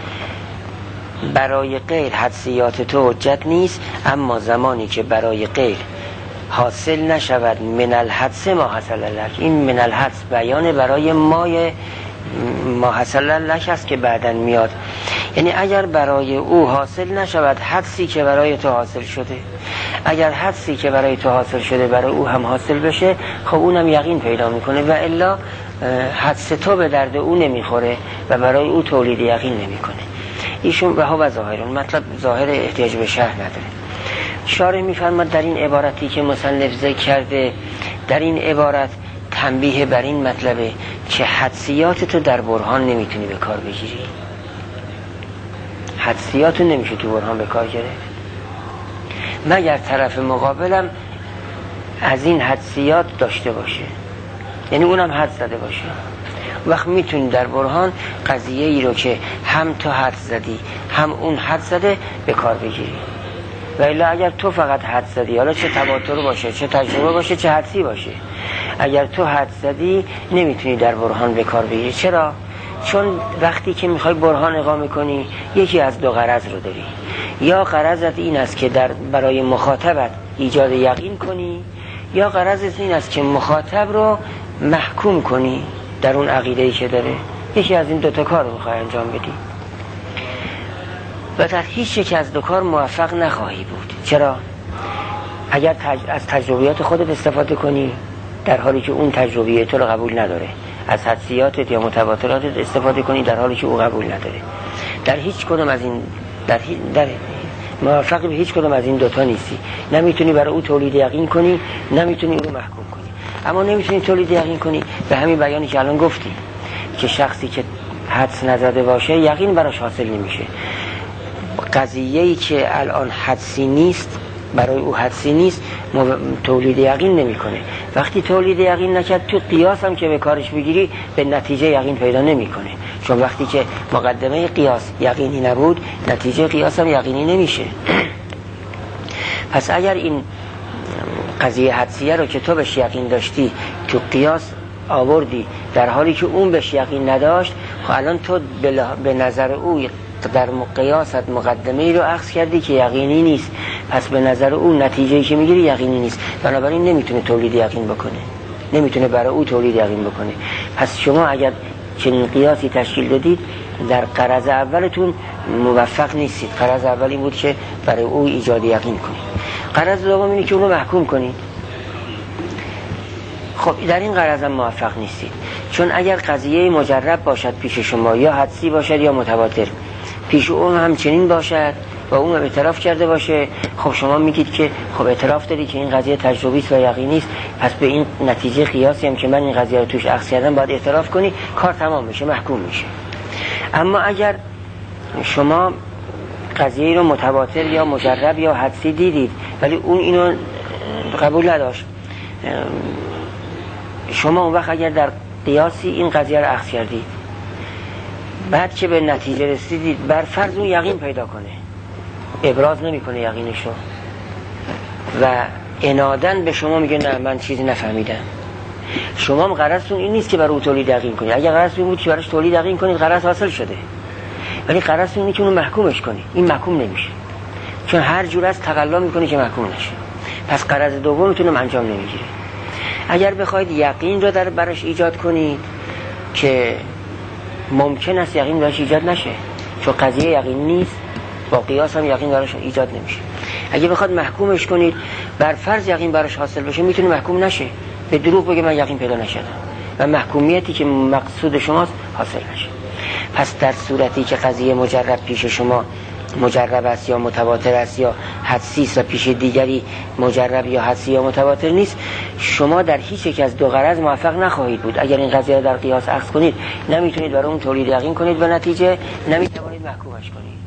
برای غیر حدسیات تو حجت نیست، اما زمانی که برای غیر حاصل نشود من الحدس ما حصل لک، این من الحدس بیان برای ما حصل لک است که بعدن میاد. یعنی اگر برای او حاصل نشود حدسی که برای تو حاصل شده، اگر حدسی که برای تو حاصل شده برای او هم حاصل بشه، خب اونم یقین پیدا میکنه، و الا حدس تو به درد او نمیخوره و برای او تولید یقین نمیکنه. ایشون به ها ظاهرون، مطلب ظاهر احتیاج به شرح نداره. شارح میفرماد در این عبارتی که مصنف ذکر کرده، در این عبارت تنبیه بر این مطلبه که حدسیات تو در برهان نمیتونی به کار بگیری. حدسیات نمیشه تو برهان به کار گرفت مگر طرف مقابلم از این حدسیات داشته باشه، یعنی اونم حدس زده باشه. وقت میتونی در برهان قضیه ای رو که هم تو حدس زدی هم اون حدس زده به کار بگیری. و الا اگر تو فقط حدس زدی، حالا چه تواتر باشه چه تجربه باشه چه حدسی باشه، اگر تو حدس زدی نمیتونی در برهان به کار بگیری. چرا؟ چون وقتی که میخوای برهان اقامه کنی یکی از دو غرض رو داری، یا غرضت این است که برای مخاطبت ایجاد یقین کنی، یا غرضت این است که مخاطب رو محکوم کنی در اون عقیده‌ای که داره. یکی از این دوتا کار رو میخوای انجام بدی و در هیچ یک از دو کار موفق نخواهی بود. چرا؟ اگر از تجربیات خودت استفاده کنی در حالی که اون تجربیات تو رو قبول نداره، از حدسیاتت یا متواتراتت استفاده کنی در حالی که او قبول نداره، در هیچ کدوم از این در موفق به هیچ کدوم از این دوتا نیستی. نمیتونی برای او تولید یقین کنی، نمیتونی او رو محکوم کنی. اما نمیتونی تولید یقین کنی به همین بیانی که الان گفتی که شخصی که حدس نزده باشه یقین براش حاصل نمیشه. قضیه‌ای که الان حدسی نیست برای او حدسی نیست تولید یقین نمیکنه. وقتی تولید یقین نکرد تو قیاس هم که به کارش بگیری به نتیجه یقین پیدا نمیکنه، چون وقتی که مقدمه قیاس یقینی نبود نتیجه قیاس هم یقینی نمیشه. پس اگر این قضیه حدسیه رو که تو بهش یقین داشتی تو قیاس آوردی در حالی که اون بهش یقین نداشت، خب الان تو به نظر او در قیاست مقدمه‌ای رو اخذ کردی که یقینی نیست، پس به نظر او نتیجه‌ای که میگیری یقینی نیست، بنابراین نمیتونه تولید یقین بکنه، نمیتونه برای او تولید یقین بکنه. پس شما اگر چنین قیاسی تشکیل دادید در غرض اولتون موفق نیستید. غرض اول این بود که برای او ایجاد یقین کنید، غرض دوم اینه که اون رو محکوم کنید. خب در این غرض هم موفق نیستید، چون اگر قضیه مجرب باشد پیش شما، یا حدسی باشد یا متواتر، پیش اون همچنین باشد و اون هم اعتراف کرده باشه، خب شما میگید که خب اعتراف داری که این قضیه تجربی است و یقینی است، پس به این نتیجه قیاسی هم که من این قضیه رو توش اخذ کردم باید اعتراف کنی، کار تمام میشه، محکوم میشه. اما اگر شما قضیه رو متواتر یا مجرب یا حدسی دیدید ولی اون اینو قبول نداشت، شما اون وقت اگر در قیاسی این قضیه رو اخذ کردید، بعد که به نتیجه رسیدید، بر فرض اون یقین پیدا کنه، ابراز نمیکنه یقینشو و عناداً به شما میگه نه من چیزی نفهمیدم، شما هم غرضتون این نیست که برای او تولید یقین کنید. اگر غرضتون بود که براش تولید یقین کنید غرض حاصل شده، ولی غرضتون اینه که اونو محکومش کنید. این محکوم نمیشه، چون هر جور از تقلا میکنه که محکوم نشه، پس غرض دومتون انجام نمیگیره. اگر بخواید یقین رو در براش ایجاد کنید که ممکن است یقین براش ایجاد نشه، چون قضیه یقین نیست، با قیاس هم یقین براش ایجاد نمیشه. اگه بخواد محکومش کنید بر فرض یقین براش حاصل بشه، میتونه محکوم نشه، به دروغ بگه من یقین پیدا نشدم، و محکومیتی که مقصود شماست حاصل نشه. پس در صورتی که قضیه مجرب پیش شما مجرب است یا متواتر است یا حدسی است و پیش دیگری مجرب یا حدسی یا متواتر نیست، شما در هیچ یک از دو غرض موفق نخواهید بود. اگر این قضیه در قیاس اخذ کنید نمیتونید برای اون تولید یقین کنید و نتیجه نمیتوانید محکومش کنید.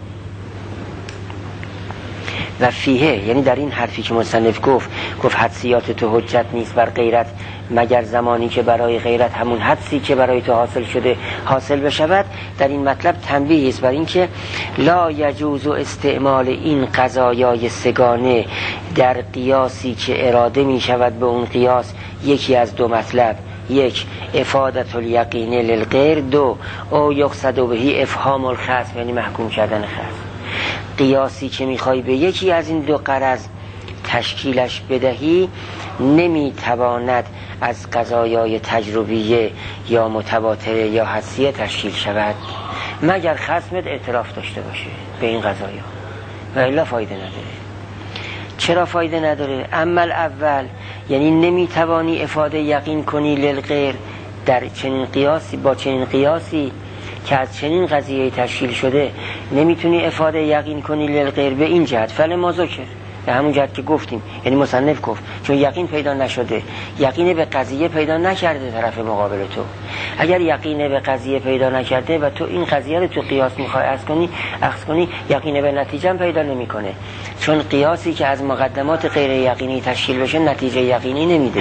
و فیه یعنی در این حرفی که مصنف گفت حدسیات تو حجت نیست بر غیرت مگر زمانی که برای غیرت همون حدسی که برای تو حاصل شده حاصل بشود، در این مطلب تنبیه است بر این که لا یجوز استعمال این قضایای سگانه در قیاسی که اراده می شود به اون قیاس یکی از دو مطلب: یک، افادت الیقین للغیر، دو، او یقصد بهی افهام الخصم یعنی محکوم کردن خصم. قیاسی که میخوای به یکی از این دو غرض تشکیلش بدهی نمیتواند از قضایای تجربیه یا متواتره یا حدسیه تشکیل شود مگر خصمت اعتراف داشته باشه به این قضایا، و الا فایده نداره. چرا فایده نداره؟ عمل اول یعنی نمیتوانی افاده یقین کنی للغیر در چنین قیاسی، با چنین قیاسی که از چنین قضیه تشکیل شده نمیتونی افاده یقین کنی للغیر به این جهت فل ما ذکر، به همون جهت که گفتیم، یعنی مصنف گفت چون یقین پیدا نشده، یقین به قضیه پیدا نکرده طرف مقابل تو. اگر یقین به قضیه پیدا نکرده و تو این قضیه رو تو قیاس میخوای اخذ کنی یقین به نتیجه پیدا نمیکنه، چون قیاسی که از مقدمات غیر یقینی تشکیل بشه نتیجه یقینی نمیده.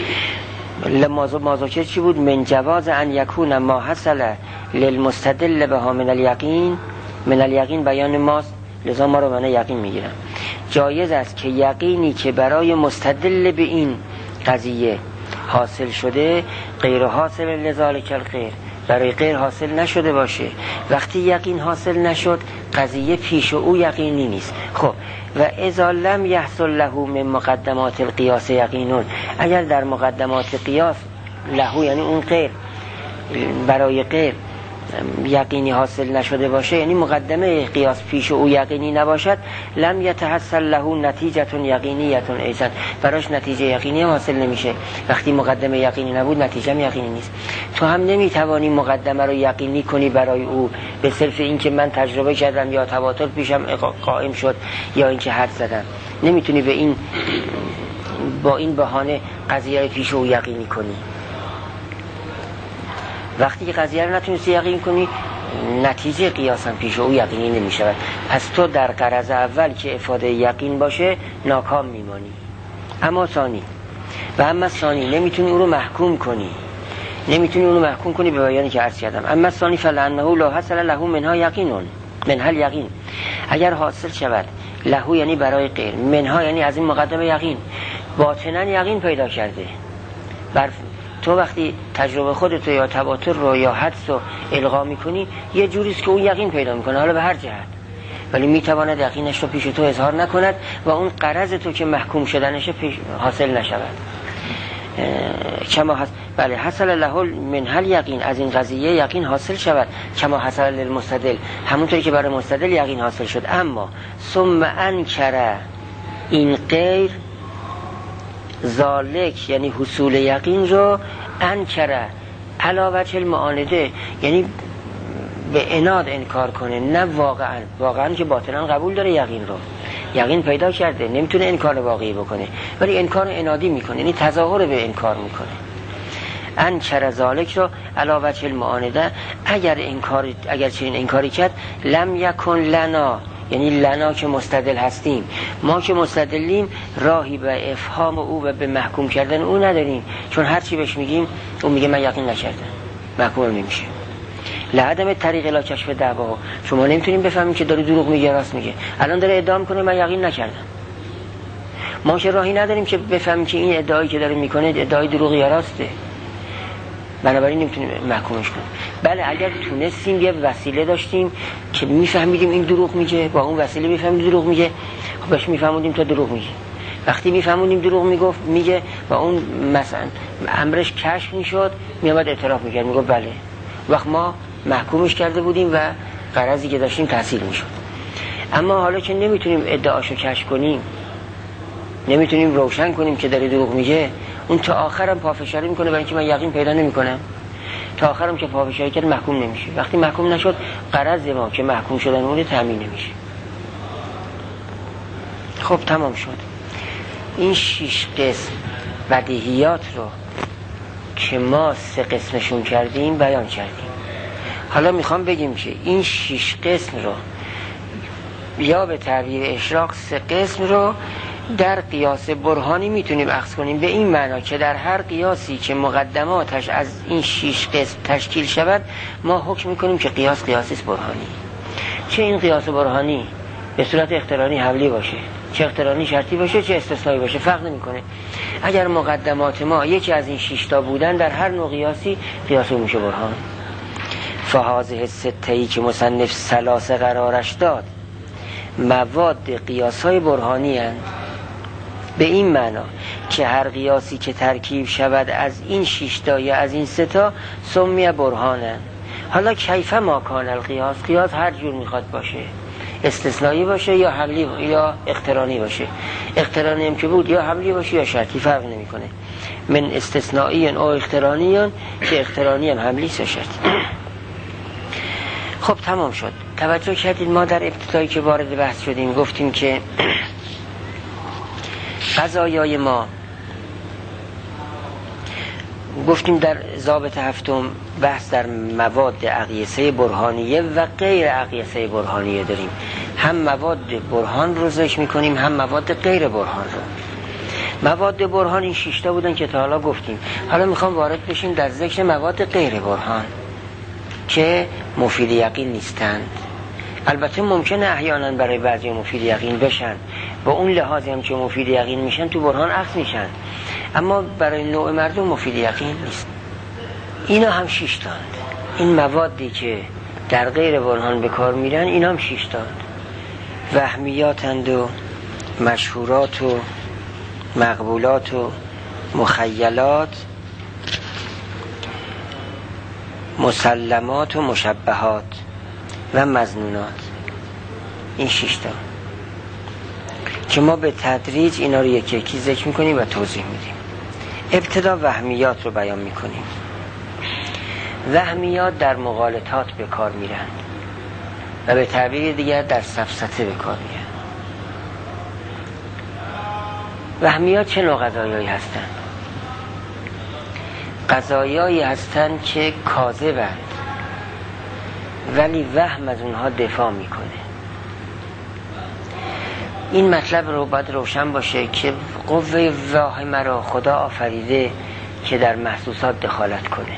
مازوکر چی بود؟ من جواز ان یکون ما حصل للمستدل بها من الیقین، من الیقین بیان ماست لذا ما رو معنی یقین میگیرم. جایز است که یقینی که برای مستدل به این قضیه حاصل شده غیر حاصل لذالک الغیر برای غیر حاصل نشده باشه. وقتی یقین حاصل نشد قضیه پیش او یقینی نیست. خب و اذا لم یحصل له من مقدمات القیاس یقینون، اگر در مقدمات قیاس له یعنی اون غیر برای غیر یقینی حاصل نشده باشه، یعنی مقدمه قیاس پیش او یقینی نباشد، لم یتحصل له نتیجه یقینیه ایضا، براش نتیجه یقینی حاصل نمیشه. وقتی مقدمه یقینی نبود نتیجه یقینی نیست. تو هم نمیتوانی مقدمه رو یقینی کنی برای او به صرف اینکه من تجربه کردم یا تواتر پیشم قائم شد یا اینکه حد زدم، نمیتونی به این با این بهانه قضیه رو پیش او یقینی کنی. وقتی که قضیه رو نتونستی یقین کنی نتیجه قیاسا پیش او یقینی نمی شود. پس تو در غرض اول که افاده یقین باشه ناکام میمانی. اما ثانی و اما ثانی نمیتونی اون رو محکوم کنی، نمیتونی اون رو محکوم کنی به بیانی که عرض کردم. اما ثانی فلانه لا حصل له منها یقینون، منها یقین، اگر حاصل شود له یعنی برای غیر، منها یعنی از این مقدمه یقین، باطنا یقین پیدا کرده. تو وقتی تجربه خودت یا تواتر رو یا حدس رو القا میکنی یه جوریست که اون یقین پیدا میکنه، حالا به هر جهت، ولی میتواند یقینش رو پیش تو اظهار نکند و اون غرض تو که محکوم شدنش حاصل نشود. کما بله حصل له منها یقین، از این قضیه یقین حاصل شود، کما حصل للمستدل، همونطوری که برای مستدل یقین حاصل شد. اما ثم انکر این غیر ذالک یعنی حصول یقین رو انکره علاوه المعانده، یعنی به عناد انکار کنه، نه واقعا که باطنا قبول داره یقین رو، یقین پیدا کرده نمیتونه انکار واقعی بکنه ولی انکار عنادی میکنه، یعنی تظاهر به انکار میکنه. انکر ذالک رو علاوه المعانده، اگر چنین انکاری کرد لم یکن لنا، یعنی لنا که مستدل هستیم، ما که مستدلیم راهی به افهام او و به محکوم کردن او نداریم، چون هر چی بهش میگیم اون میگه من یقین نکردم، محکوم نمیشه. لعدم طریق الی کشف دعوا، شما نمیتونیم بفهمیم که داره دروغ میگه راست میگه. الان داره ادعا میکنه من یقین نکردم، ما که راهی نداریم که بفهمیم که این ادعایی که داره میکنه ادعای دروغ یا راسته، بنابراین نمیتونیم محکومش کنیم. بله اگر تونستیم یه وسیله داشتیم که میفهمیدیم این دروغ میگه، با اون وسیله میفهمیدیم دروغ میگه، خب بهش میفهمودیم تا دروغ میگه. وقتی میفهمودیم دروغ میگه و اون مثلا امرش کشف میشد، میامد اعتراف میکرد، میگه بله، وقت ما محکومش کرده بودیم و غرضی که داشتیم تحصیل میشد. اما حالا که نمیتونیم ادعاشو کشف کنیم، نمیتونیم روشن کنیم که داره دروغ میگه، اون تا آخرم پافشاری میکنه، برای اینکه من یقین پیدا نمیکنم. تا آخرم که پافشاری کرد محکوم نمیشه. وقتی محکوم نشد غرض ما که محکوم شدن اون تامین نمیشه. خب تمام شد. این 6 قسم بدیهیات رو که ما 3 قسمشون کردیم بیان کردیم. حالا میخوام بگیم که این 6 قسم رو یا به تعبیر اشراق 3 قسم رو در قیاس برهانی میتونیم اخذ کنیم، به این معنا که در هر قیاسی که مقدماتش از این 6 قسم تشکیل شود ما حکم میکنیم که قیاس است برهانی. چه این قیاس برهانی به صورت اقترانی حملی باشه، چه اقترانی شرطی باشه، چه استثنایی باشه، فرق نمیکنه. اگر مقدمات ما یکی از این 6 تا بودن در هر نوع قیاسی قیاس میشه برهان. فهذه السته‌ای که مصنف ثلاثه قرارش داد مواد قیاس‌های برهانی اند، به این معنا که هر قیاسی که ترکیب شود از این 6 تا یا از این 3 تا سمی برهانند. حالا کیف ما کان القیاس، قیاس هر جور میخواد باشه، استثنایی باشه یا حملی یا اقترانی باشه. اقترانی هم که بود یا حملی باشه یا شرطی، فرق نمیکنه. من استثنایی او اقترانی که اقترانی هم حملی یا شرطی. خب تمام شد. توجه کردید ما در ابتدایی که وارد بحث شدیم گفتیم که قضایای ما، گفتیم در ضابط هفتم بحث در مواد اقیسه برهانیه و غیر اقیسه برهانیه داریم. هم مواد برهان رو ذکر میکنیم هم مواد غیر برهان رو. مواد برهان این 6 تا بودن که تا حالا گفتیم. حالا میخوام وارد بشیم در ذکر مواد غیر برهان که مفید یقین نیستند. البته ممکنه احیانا برای بعضی مفید یقین بشن، با اون لحاظی هم که مفید یقین میشن تو برهان اخذ میشن، اما برای نوع مردم مفید یقین نیست. اینا هم 6 تاند. این موادی که در غیر برهان به کار میرن اینا هم 6 تاند. وهمیاتند و مشهورات و مقبولات و مخیلات، مسلمات و مشبهات و مظنونات. این 6 تا که ما به تدریج اینا رو یکی یکی ذکر میکنیم و توضیح میدیم. ابتدا وهمیات رو بیان میکنیم. وهمیات در مغالطات به کار میرن و به تعبیر دیگر در سفسطه به کار میرن. وهمیات چه نوع قضایایی هستن؟ قضایایی هستن که کاذبند ولی وهم از اونها دفاع میکنه. این مطلب رو باید روشن باشه که قوه واهمه را خدا آفریده که در محسوسات دخالت کنه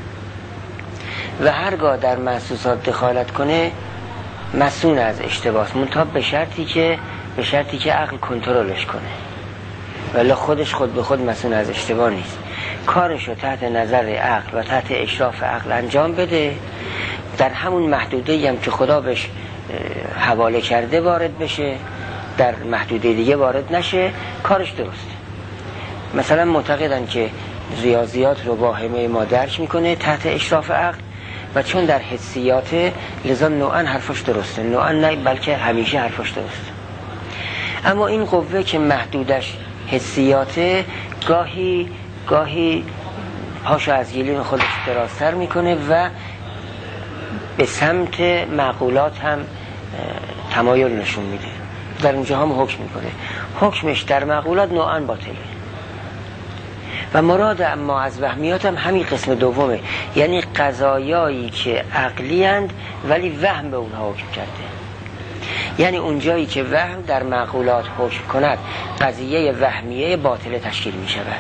و هرگاه در محسوسات دخالت کنه مسئول از اشتباهه، منتها به شرطی که عقل کنترلش کنه، ولی خودش خود به خود مسئول از اشتباه نیست. کارشو تحت نظر عقل و تحت اشراف عقل انجام بده، در همون محدوده هم که خدا بهش حواله کرده وارد بشه، در محدوده دیگه وارد نشه، کارش درسته. مثلا معتقدن که ریاضیات رو واهمه ما درک میکنه تحت اشراف عقل و چون در حسیات لذا نوعا حرفش درسته، نوعا نه بلکه همیشه حرفش درسته. اما این قوه که محدودش حسیاته گاهی پاشو از گلیم خودش درازتر میکنه و به سمت معقولات هم تمایل نشون میده، در اونجا هم حکم میکنه. حکمش در معقولات نوعا باطله و مراد اما از وهمیات هم همین قسم دومه، یعنی قضایایی که عقلی اند ولی وهم به اونها حکم کرده. یعنی اونجایی که وهم در معقولات حکم کند قضیه وهمیه باطله تشکیل می شود.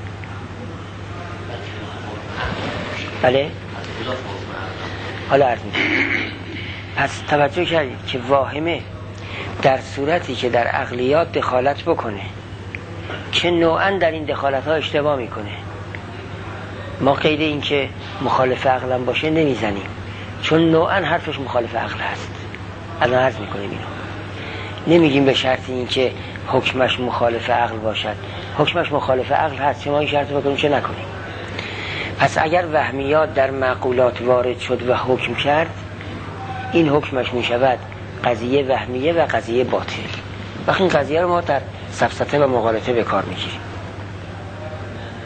بله؟ حالا عرض می کنم. پس توجه کردید که واهمه در صورتی که در عقلیات دخالت بکنه که نوعا در این دخالت ها اشتباه میکنه، ما قید این که مخالف عقلم باشه نمیزنیم، چون نوعا حرفش مخالف عقل هست. الان عرض میکنیم اینو، نمیگیم به شرط این که حکمش مخالف عقل باشد. حکمش مخالف عقل هست، چه ما این شرط بکنیم چه نکنیم. پس اگر وهمیات در معقولات وارد شد و حکم کرد، این حکمش میشود قضیه وهمیه و قضیه باطل. وقتی این قضیه رو ما در سفسطه و مغالطه به کار میگیریم.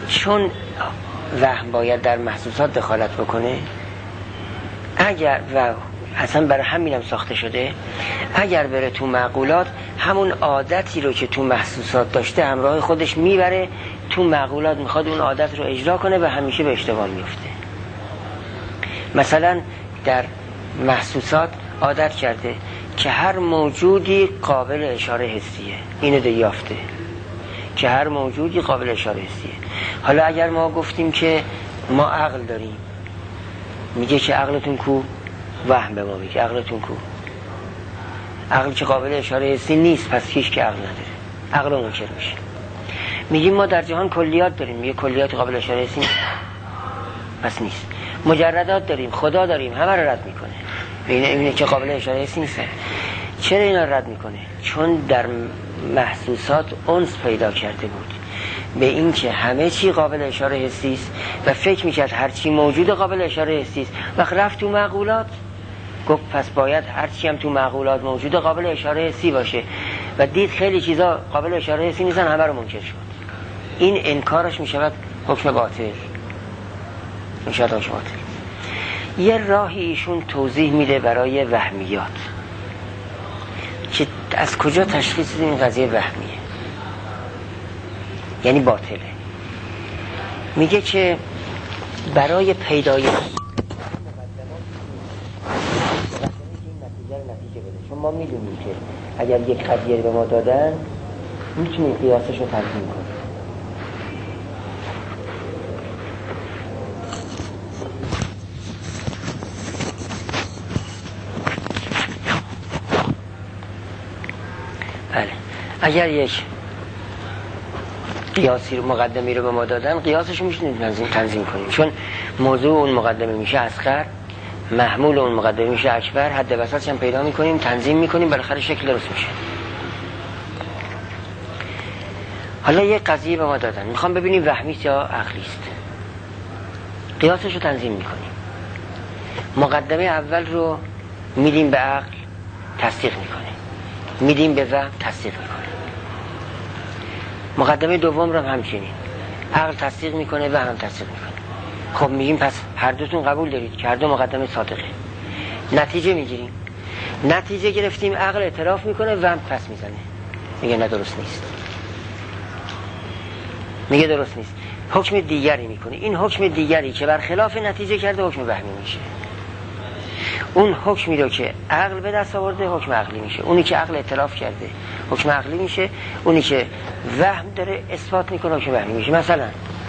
چون وهم باید در محسوسات دخالت بکنه، اگر و اصلا برای همینم ساخته شده، اگر بره تو معقولات همون عادتی رو که تو محسوسات داشته همراه خودش میبره تو معقولات، میخواد اون عادت رو اجرا کنه و همیشه به اشتباه میفته. مثلا در محسوسات عادت کرده که هر موجودی قابل اشاره حسیه، اینو دریافته که هر موجودی قابل اشاره حسیه. حالا اگر ما گفتیم که ما عقل داریم، میگه که عقلتون کو؟ وهم به ما میگه عقلتون کو؟ عقل که قابل اشاره حسی نیست، پس هیچ که عقل نداره، عقل منکر میشه. میگیم ما در جهان کلیات داریم، میگه کلیات قابل اشاره حسی نیست، پس نیست. مجردات داریم، خدا داریم، همه رو رد میکنه، اینه که قابل اشاره حسی نیست. چرا اینا رد میکنه؟ چون در محسوسات انس پیدا کرده بود به این که همه چی قابل اشاره حسی است و فکر میکرد هر چی موجود قابل اشاره حسی است. وقت رفت تو معقولات گفت پس باید هر چی هم تو معقولات موجود قابل اشاره حسی باشه و دید خیلی چیزا قابل اشاره حسی نیستن، همه رو منکر شد. این انکارش میشود حکم باطل، میشود حکم باطل. یه راهی ایشون توضیح میده برای وهمیات که از کجا تشخیص بدیم این قضیه وهمیه یعنی باطله. میگه که برای پیدایش نتیجه بده، چون ما میدونیم که اگر یک قضیه به ما دادن میتونیم قیاسش رو تنظیم کنیم. بله، اگر یک قیاسی رو مقدمی رو به ما دادن، قیاسش رو میتونیم تنظیم کنیم، چون موضوع اون مقدمه میشه اصغر، محمول اون مقدمه میشه اکبر، حد وسطش هم پیدا میکنیم، تنظیم میکنیم، بالاخره شکل درست میشه. حالا یک قضیه به ما دادن، میخوام ببینیم وهمی است یا عقلی است، قیاسش رو تنظیم میکنیم. مقدمه اول رو میدیم به عقل، تصدیق میکنه، میدیم به وهم، تصدیق میکنه. مقدمه دوم رو هم همچنین، عقل تصدیق میکنه، وهم تصدیق میکنه. خب میگیم پس هر دوتون قبول دارید که هر دو مقدمه صادقه. نتیجه میگیریم، نتیجه گرفتیم، عقل اعتراف میکنه، وهم پس میزنه، میگه نه درست نیست، میگه درست نیست، حکم دیگری میکنه. این حکم دیگری که برخلاف نتیجه کرده حکم وهمی میشه. اون حکمی رو که عقل به دست آورده حکم عقلی میشه، اونی که عقل اعتراف کرده حکم عقلی میشه، اونی که وهم داره اثبات میکنه حکم وهمی میشه. مثلا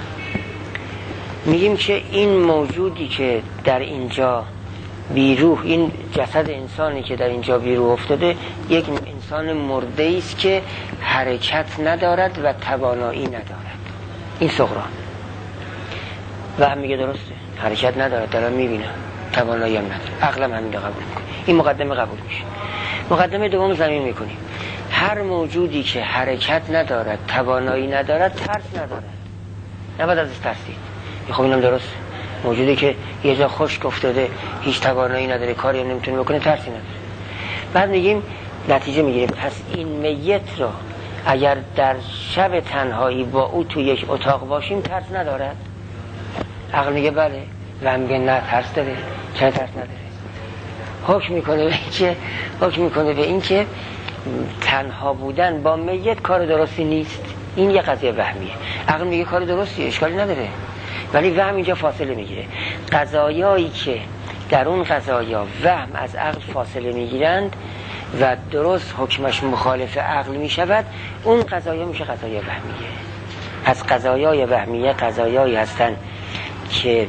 میگیم که این موجودی که در اینجا بیروح، این جسد انسانی که در اینجا بیروح افتاده، یک انسان مرده است که حرکت ندارد و توانایی ندارد. این صغرا. وهم میگه درسته، حرکت ندارد، دارم میبینم، توانایی هم نداره، عقلم همین رو قبول میکنه. این مقدمه قبول میشه. مقدمه دوم زمین میکنیم، هر موجودی که حرکت ندارد، توانایی ندارد، ترس ندارد، نباید ازش ترسید. خب اینم درست، موجودی که یه جا خشک افتاده، هیچ توانایی نداره، کاری هم نمیتونه بکنه، ترسی نداره. بعد میگیم نتیجه میگیریم پس این میت رو اگر در شب تنهایی با او تو یک اتاق باشیم ترس ندارد؟ عقل میگه بله، و میگه نه ترس داره. چرا ترس نداره؟ حکم میکنه به این که تنها بودن با میت کار درستی نیست. این یه قضیه وهمیه. عقل میگه کار درستی، اشکالی نداره، ولی وهم اینجا فاصله میگیره. قضایایی که در اون قضایا وهم از عقل فاصله میگیرند و درست حکمش مخالف عقل میشود، اون قضایا میشه قضایای وهمیه. پس قضایای وهمیه قضایایی هستند که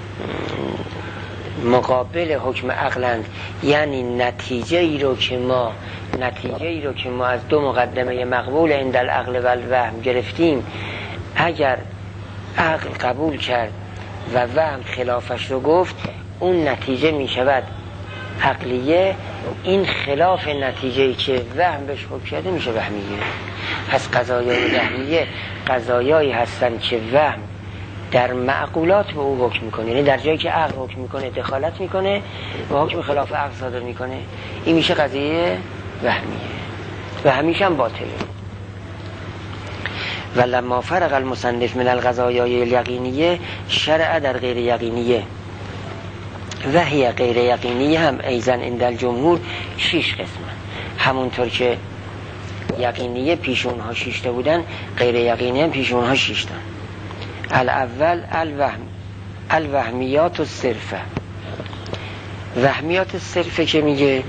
مقابل حکم عقلند، یعنی نتیجه ای رو که ما از دو مقدمه مقبول عند العقل و الوهم گرفتیم، اگر عقل قبول کرد و وهم خلافش رو گفت، اون نتیجه می شود عقلیه. این خلاف نتیجه‌ای که وهم بهش حکم کرده میشه وهمیه. پس قضایای وهمیه قضایایی هستن که وهم در معقولات به او حکم میکنه، یعنی در جایی که عقل حکم میکنه دخالت میکنه و حکم خلاف عقل صادر میکنه. این میشه قضیه وهمیه و همیشه هم باطله. و لما فرق المصنف من القضایای الیقینیه شرع در غیر یقینیه و هی غیر یقینیه هم ایزن عند الجمهور 6 قسمه. همونطور که یقینیه پیش اونها 6 تا بودن، غیر یقینیه هم پیش اونها 6 تا. الاول الوهمیات الصرفه. وهمیات صرفه که میگه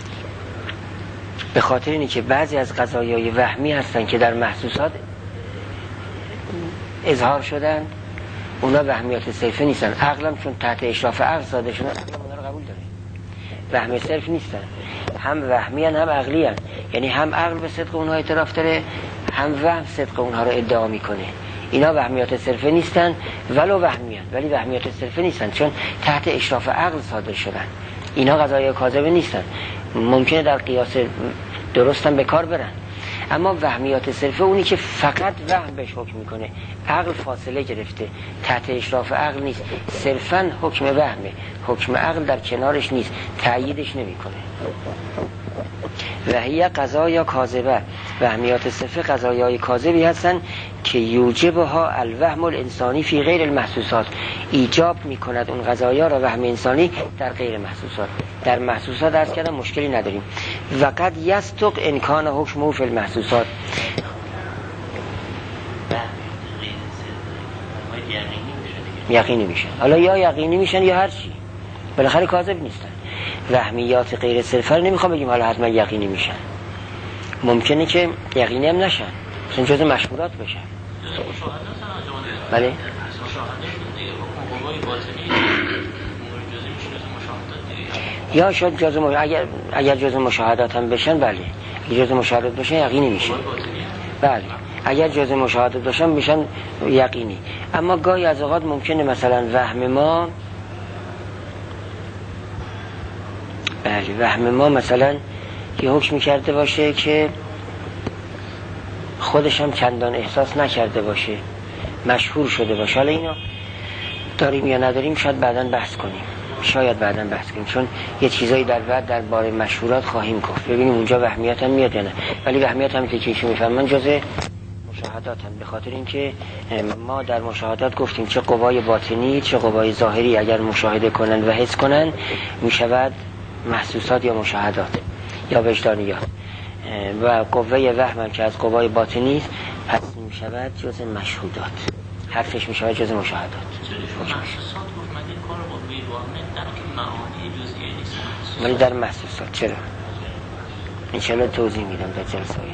به خاطر اینی که بعضی از قضایای وهمی هستن که در محسوسات اظهار شدن، اونا وهمیات صرفه نیستن. عقلم چون تحت اشراف عقل صادر شدن، عقلم اونا رو قبول داره، وهم صرف نیستن. هم وهمی هم عقلی هن. یعنی هم عقل به صدق اونها اعتراف داره، هم وهم صدق اونها رو ادعا میکنه. اینا وهمیات صرفه نیستن، ولو وهمی هن، ولی وهمیات صرفه نیستن چون تحت اشراف عقل صادر شدن. اینا قضایای کاذبه نیستن، ممکنه در قیاس درستم به کار برن. اما وهمیات صرفه اونی که فقط وهم بهش حکم میکنه، عقل فاصله گرفته، تحت اشراف عقل نیست، صرفا حکم وهمه، حکم عقل در کنارش نیست، تأییدش نمیکنه. و هی قضایا کاذبه. وهمیات صرفه قضایای کاذبی هستن که یوجبها الوهم الانسانی فی غیر المحسوسات، ایجاب میکند اون قضایا را وهم انسانی در غیر محسوسات. در محسوسات عرض کردم مشکلی نداریم. و قد یستق امکان حکمه فی المحسوسات. یقینی میشن، حالا یا یقینی میشن یا هر چی، بالاخره کاذب نیستن. وهمیات غیر صرفه رو نمیخوام بگیم حالا حتما یقینی میشن، ممکنه که یقینی هم نشن، مثلا جز مشهورات بشن. بله یا شاید جز اگر جز مشاهدات هم بشن، بله اگر جز مشاهدات بشن یقینی میشن، بله اگر جز مشاهدات بشن میشن یقینی. اما گاهی از اوقات ممکنه مثلا وهم ما، بله وهم ما مثلا یه حکمی کرده باشه که خودش هم چندان احساس نکرده باشه، مشهور شده باشه. حالا اینو داریم یا نداریم شاید بعداً بحث کنیم، شاید بعداً بحث کنیم، چون یه چیزایی در بعد درباره مشهورات خواهیم گفت، ببینیم اونجا وهمیت هم میاد یا نه. ولی وهمیت هم که ایشون میفهمن جزء مشاهدات هم، به خاطر اینکه ما در مشاهدات گفتیم چه قوای باطنی چه قوای ظاهری اگر مشاهده کنن و حس کنن میشود محسوسات یا مشاهدات یا وجدانیات، و قوه وهم که از قوای باطنی پس میشود جزء مشهودات، حرفش میشود جزء مشاهدات. ولی در محسوسات چرا؟ انشاءالله توضیح میدم در جلسه.